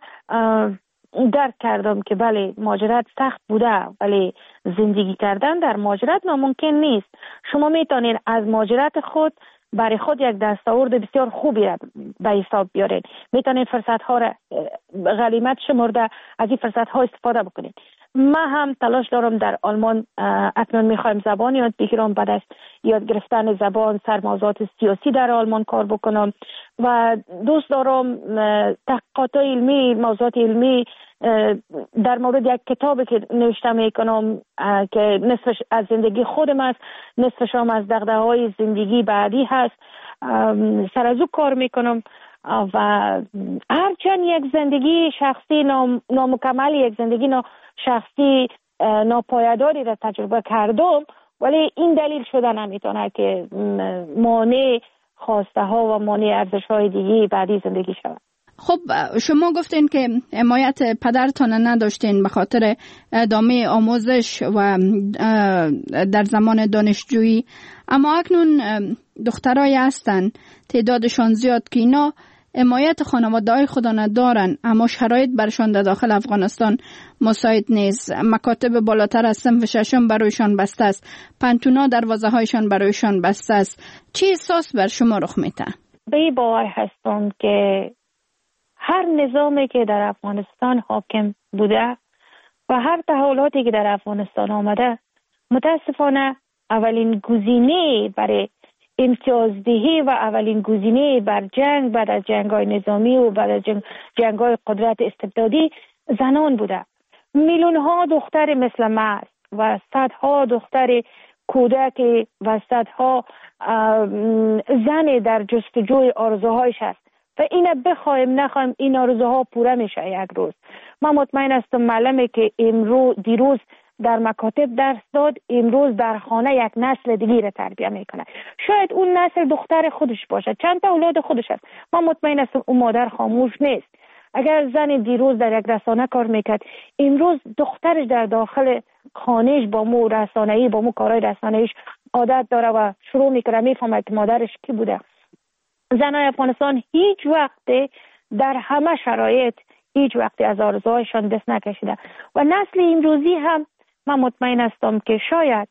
B: درک کردم که بله مهاجرت سخت بوده، ولی زندگی کردن در مهاجرت ناممکن نیست. شما میتونید از مهاجرت خود برای خود یک دستاورد بسیار خوبی را به حساب بیارید. میتونید فرصت ها را غنیمت شمرده از این فرصت ها استفاده بکنید. من هم تلاش دارم در آلمان اکنون میخوایم زبان یاد بگیرم، بعد از یاد گرفتن زبان سر موضوعات سیاسی در آلمان کار بکنم و دوست دارم تحقیقات علمی، موضوعات علمی در مورد یک کتابی که نوشته میکنم که نصفش از زندگی خودم است، نصفش هم از دغدغه‌های زندگی بعدی هست، سر از او کار میکنم و هرچند یک زندگی شخصی نام، نامکمل، یک زندگی نا شخصی ناپایداری را تجربه کردم، ولی این دلیل شده نمیتونه که مانع خواسته ها و مانع ارزش های دیگه بعدی زندگی شود.
A: خب شما گفتین که حمایت پدرتان نداشتین به خاطر ادامه آموزش و در زمان دانشجویی، اما اکنون دخترای هستن تعدادشان زیاد که اینا حمایت خانواده‌های خود ندارن، اما شرایط برشان در داخل افغانستان مساعد نیست. مکاتب بالاتر از صنف ششم برایشان بسته است، پنتونا دروازه هایشان برایشان بسته است. چه احساس بر شما رخ میده؟
B: به این باور هستم که هر نظامی که در افغانستان حاکم بوده و هر تحولاتی که در افغانستان آمده متاسفانه اولین گزینه برای امتیازدهی و اولین گزینه بر جنگ بعد از جنگ‌های نظامی و بعد از جنگ جنگ‌های قدرت استبدادی زنان بوده. میلیون‌ها دختر مثل من و صدها دختر کودک و صدها زن در جستجوی آرزوهایش است و اینه بخوایم نخوایم این آرزوها پوره میشه یک روز. من مطمئن هستم معلمه که امروز دیروز در مکاتب درس داد، امروز در خانه یک نسل دیگه را تربیت میکنه. شاید اون نسل دختر خودش باشه، چند تا اولاد خودش هست. من مطمئن هستم اون مادر خاموش نیست. اگر زن دیروز در یک رسانه کار میکرد، امروز دخترش در داخل خانهش با مو رسانه‌ای با مو کارهای رسانه‌ایش عادت داره و شروع میکنه میفهمه که مادرش کی بوده. زنای افغانستان هیچ وقت در همه شرایط هیچ وقت از آرزوهایشان دست نکشیده و نسل امروزی هم من مطمئن هستم که شاید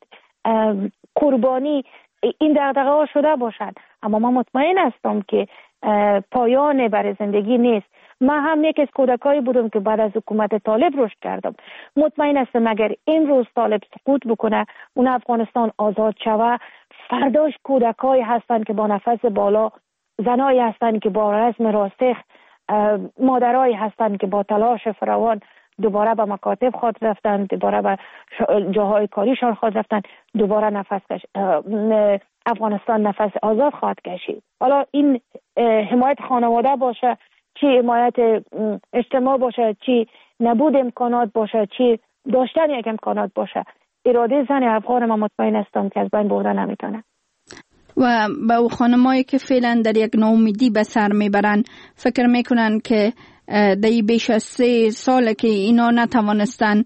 B: قربانی این دغدغه ها شده باشد، اما من مطمئن هستم که پایان برای زندگی نیست. من هم یک از کودکایی بودم که بعد از حکومت طالب رشد کردم. مطمئن هستم اگر امروز طالب سقوط بکنه اون افغانستان آزاد شوه، فرداش کودکایی هستند که با نفس بالا، زنایی هستند که با رسم راسخ، مادرایی هستند که با تلاش فراوان دوباره به مکاتب خود رفتن، دوباره به جاهای کاریشان خود رفتن، دوباره نفس کش... افغانستان نفس آزاد خواهد کشید. حالا این حمایت خانواده باشه، چی حمایت اجتماع باشه، چی نبود امکانات باشه، چی داشتن یک امکانات باشه، اراده زن افغان ما مطمئن هستم که از بین برده نمیتونه.
A: و با او خانمایی که فعلا در یک ناامیدی به سر میبرن، فکر میکنن که در بیش از سه سال که اینا نتوانستن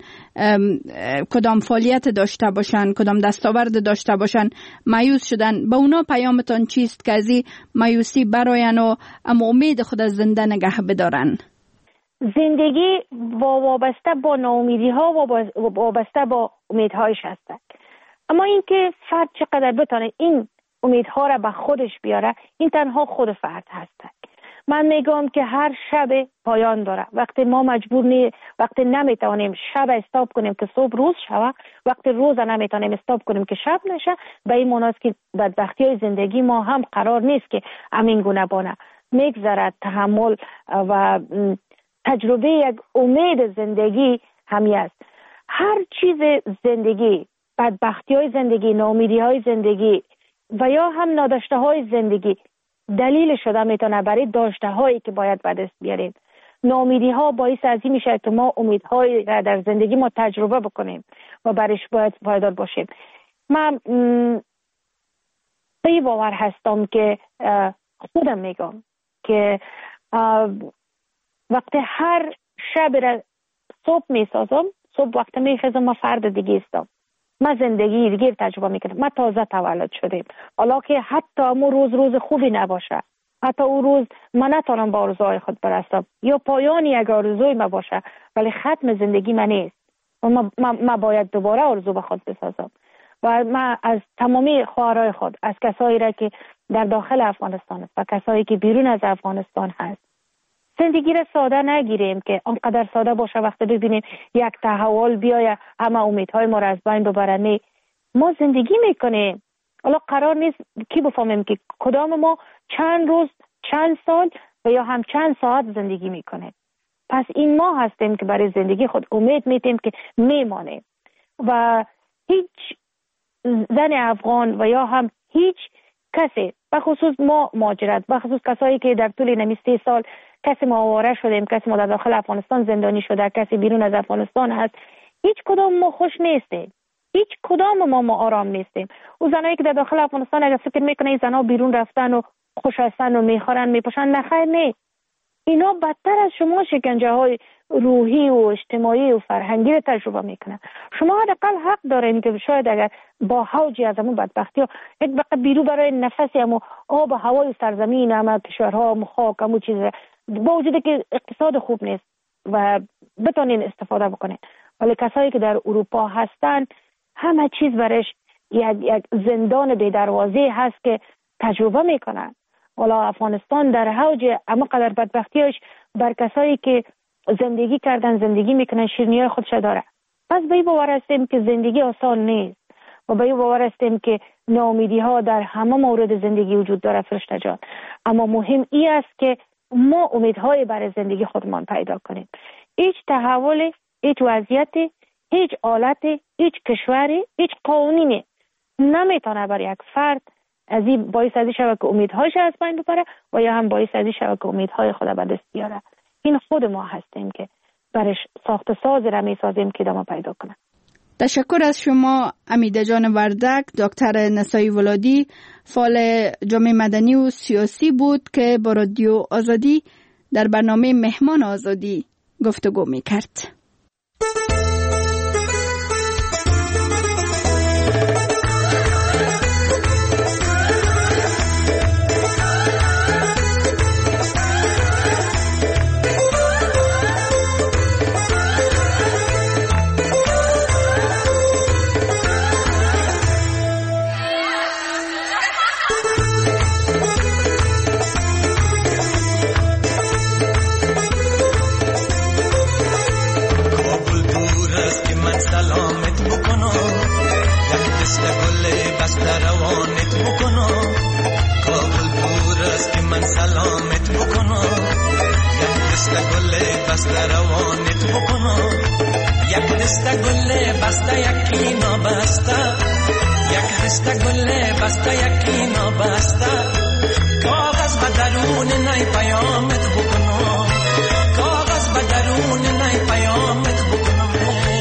A: کدام فعالیت داشته باشن، کدام دستاورد داشته باشن، مایوس شدن. با اونا پیامتان چیست که از این مایوسی براین و اما امید خود از زنده نگه بدارن؟
B: زندگی وابسته با ناامیدی ها و وابسته با امیدهایش هست، اما اینکه فرد چقدر بتونه این امیدها را به خودش بیاره، این تنها خود فرد هست. من میگم که هر شب پایان داره. وقتی ما مجبور نی وقتی نمیتونیم شب استاپ کنیم که صبح روز شوه، وقتی روز نمیتونیم استاپ کنیم که شب نشه، به این معنی است که بدبختی های زندگی ما هم قرار نیست که همین گونه بانه. میگذرد تحمل و تجربه یک امید زندگی همی است. هر چیز زندگی، بدبختی های زندگی، ناامیدی های زندگی و یا هم ناداشته های زندگی دلیل شده میتونه برای داشته هایی که باید به دست بیاریم. ناامیدی ها باعث از این میشه که ما امیدهایی را در زندگی ما تجربه بکنیم و برایش باید پایدار باشیم. من به باور هستم که خودم میگم که وقتی هر شب را صبح میسازم، صبح وقتی میخیزم ما فرد دیگه استم، ما زندگی دیگه تجربه میکنم. ما تازه تولد شدیم، حالا که حتی امو روز روز خوبی نباشه، حتی او روز من نتونم با آرزوهای خود برسم یا پایان یک آرزوی ما باشه، ولی ختم زندگی من نیست و ما, ما, ما باید دوباره آرزو به خود بسازم. و من از تمامی خواهرای خود، از کسایی را که در داخل افغانستان است و کسایی که بیرون از افغانستان هست، زندگی را ساده نگیریم که آنقدر ساده باشه وقتی ببینیم یک تحول بیاید همه امیدهای ما را از بین ببره. ما زندگی میکنیم، حالا قرار نیست کی بفهمیم که کدام ما چند روز، چند سال و یا هم چند ساعت زندگی میکنه. پس این ما هستیم که برای زندگی خود امید میتیم که میمانیم و هیچ زن افغان و یا هم هیچ کسی، بخصوص ما مهاجرت، بخصوص کسایی که در طول نمی سه سال کسی ما آواره شدیم، کسی ما در داخل افغانستان زندانی شده، کسی بیرون از افغانستان هست، هیچ کدام ما خوش نیستیم، هیچ کدام ما ما آرام نیستیم. او زنایی که در داخل افغانستان اگر فکر میکنه این زنا بیرون رفتن و خوش هستن و میخورن میپوشن، نخیر نه، اینا بدتر از شما شکنجه های روحی و اجتماعی و فرهنگی رو تجربه میکنن. شما حداقل حق دارین که شاید اگر با حوجی از همون بدبختی ها یک بقیه بیرو برای نفسی همون آب و هوای سرزمین همه کشورها همون خاک همون چیز با وجود که اقتصاد خوب نیست و بتونین استفاده بکنین، ولی کسایی که در اروپا هستن همه چیز برش یک, یک زندان بی دروازه هست که تجربه میکنن. والا افغانستان در حوج اما قدر بدبختیش بر کسایی که زندگی کردن زندگی میکنن شیرینی خودش داره. پس به این باور هستیم که زندگی آسان نیست و به این باور هستیم که ناامیدی ها در همه مورد زندگی وجود داره فرشته جان، اما مهم این است که ما امیدهای برای زندگی خودمان پیدا کنیم. هیچ تحول، هیچ وضعیت، هیچ حالت، هیچ کشوری، هیچ قانونی نمیتونه برای یک فرد از این باعث ازی شود که امیدهایش از بین ببره و یا هم باعث ازی شود که امیدهای خود به دست بیاره. این خود ما هستیم که برش ساخت ساز را میسازیم که دما پیدا کنه.
A: تشکر از شما امیده جان وردک. دکتر نسایی ولادی فعال جامعه مدنی و سیاسی بود که با رادیو آزادی در برنامه مهمان آزادی گفتگو میکرد.
C: گل بسته روانت بکنم، یک دسته گل بسته یکی نابسته، یک دسته گل بسته یکی نابسته، کاغذ به درون نی پیامت بکنم، کاغذ به درون نی پیامت بکنم.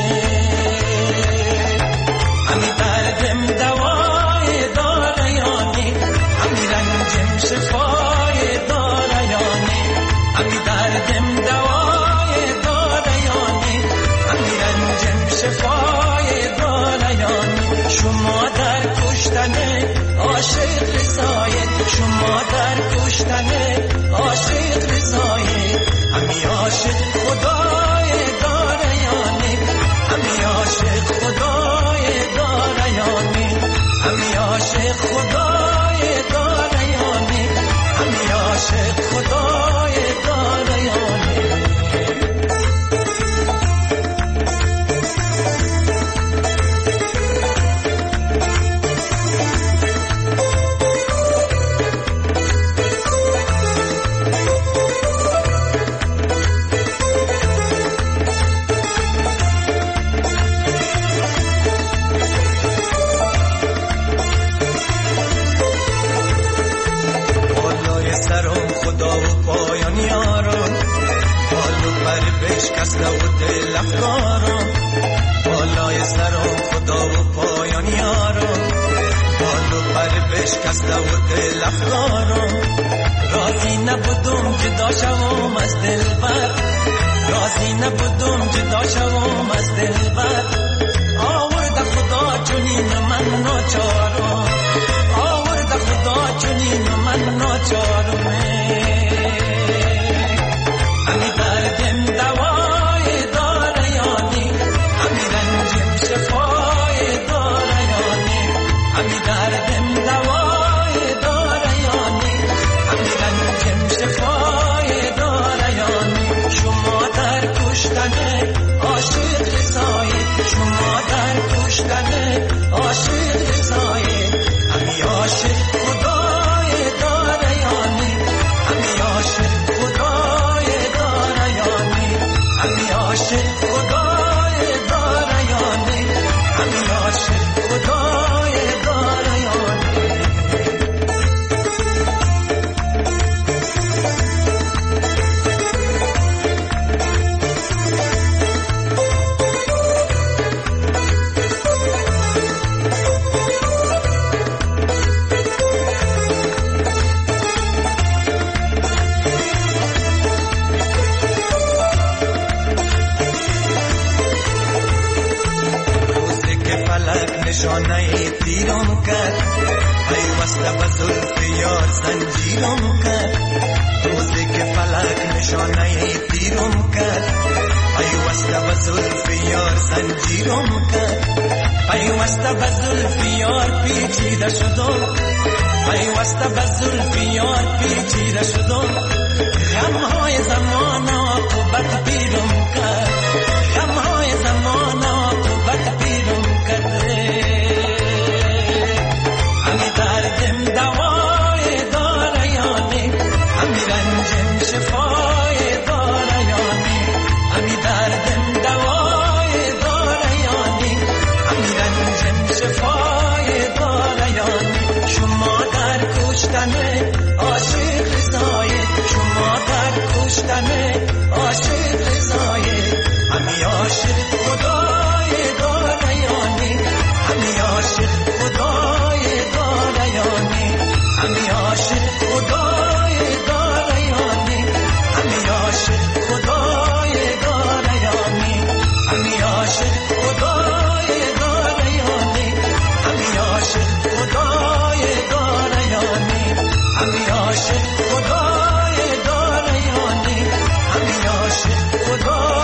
C: همی دردم دوای داره یانی، همی رنجم شفای داره یانی، همی دردم دوای داره یانی، همی رنجم شفای داره یانی. شما در کشتن عاشق رضایت، شما در کشتن عاشق رضایت، همی عاشق خدای داره یانی، همی عاشق خدای داره یانی، همی عاشق خدای داره یانی، همی عاشق خدای داره یانی. بشکسته و دل افکارم، بالای سرم خدا و پایان یارم، بالو پر بشکسته و دل افکارم. راضی نبودم جدا شوم از دلبر، راضی نبودم جدا شوم از دلبر. آورده خدا چنین من ناچارم، آورده خدا چنین من ناچارم. همی دردم دوای داره یانی، همی رنجم شفای داره یانی، همی دردم دوای داره یانی، همی رنجم شفای داره یانی. شما در کشتن عاشق رضایت، شما در کشتن عاشق رضایت، همی عاشق خدای داره یانی، همی عاشق خدای داره یانی، همی عاشق خدای داره یانی، همی عاشق خدای داره یانی. نشانه تیرم کرد، پیوسته به زلف یار زنجیرم کرد. روزی که فلک نشانه تیرم کرد، پیوسته به زلف یار زنجیرم کرد. پیوسته به زلف یار پیچیده شدم، پیوسته به زلف یار پیچیده شدم. غمهای زمان عاقبت پیرم کرد، غمهای زمان عاقبت پیرم کرد. همی دردم دوای داره یانی، همی رنجم شفای داره یانی، همی دردم دوای داره یانی، همی رنجم شفای داره یانی. شما در کشتن عاشق رضایت، شما در کشتن عاشق رضایت، همی عاشق خدای داره یانی، همی عاشق خدای داره یانی، همی عاشق خدای داره یانی، همی عاشق خدای داره یانی، همی عاشق خدای داره یانی، همی عاشق خدای داره یانی، همی عاشق خدای داره یانی، همی عاشق خدای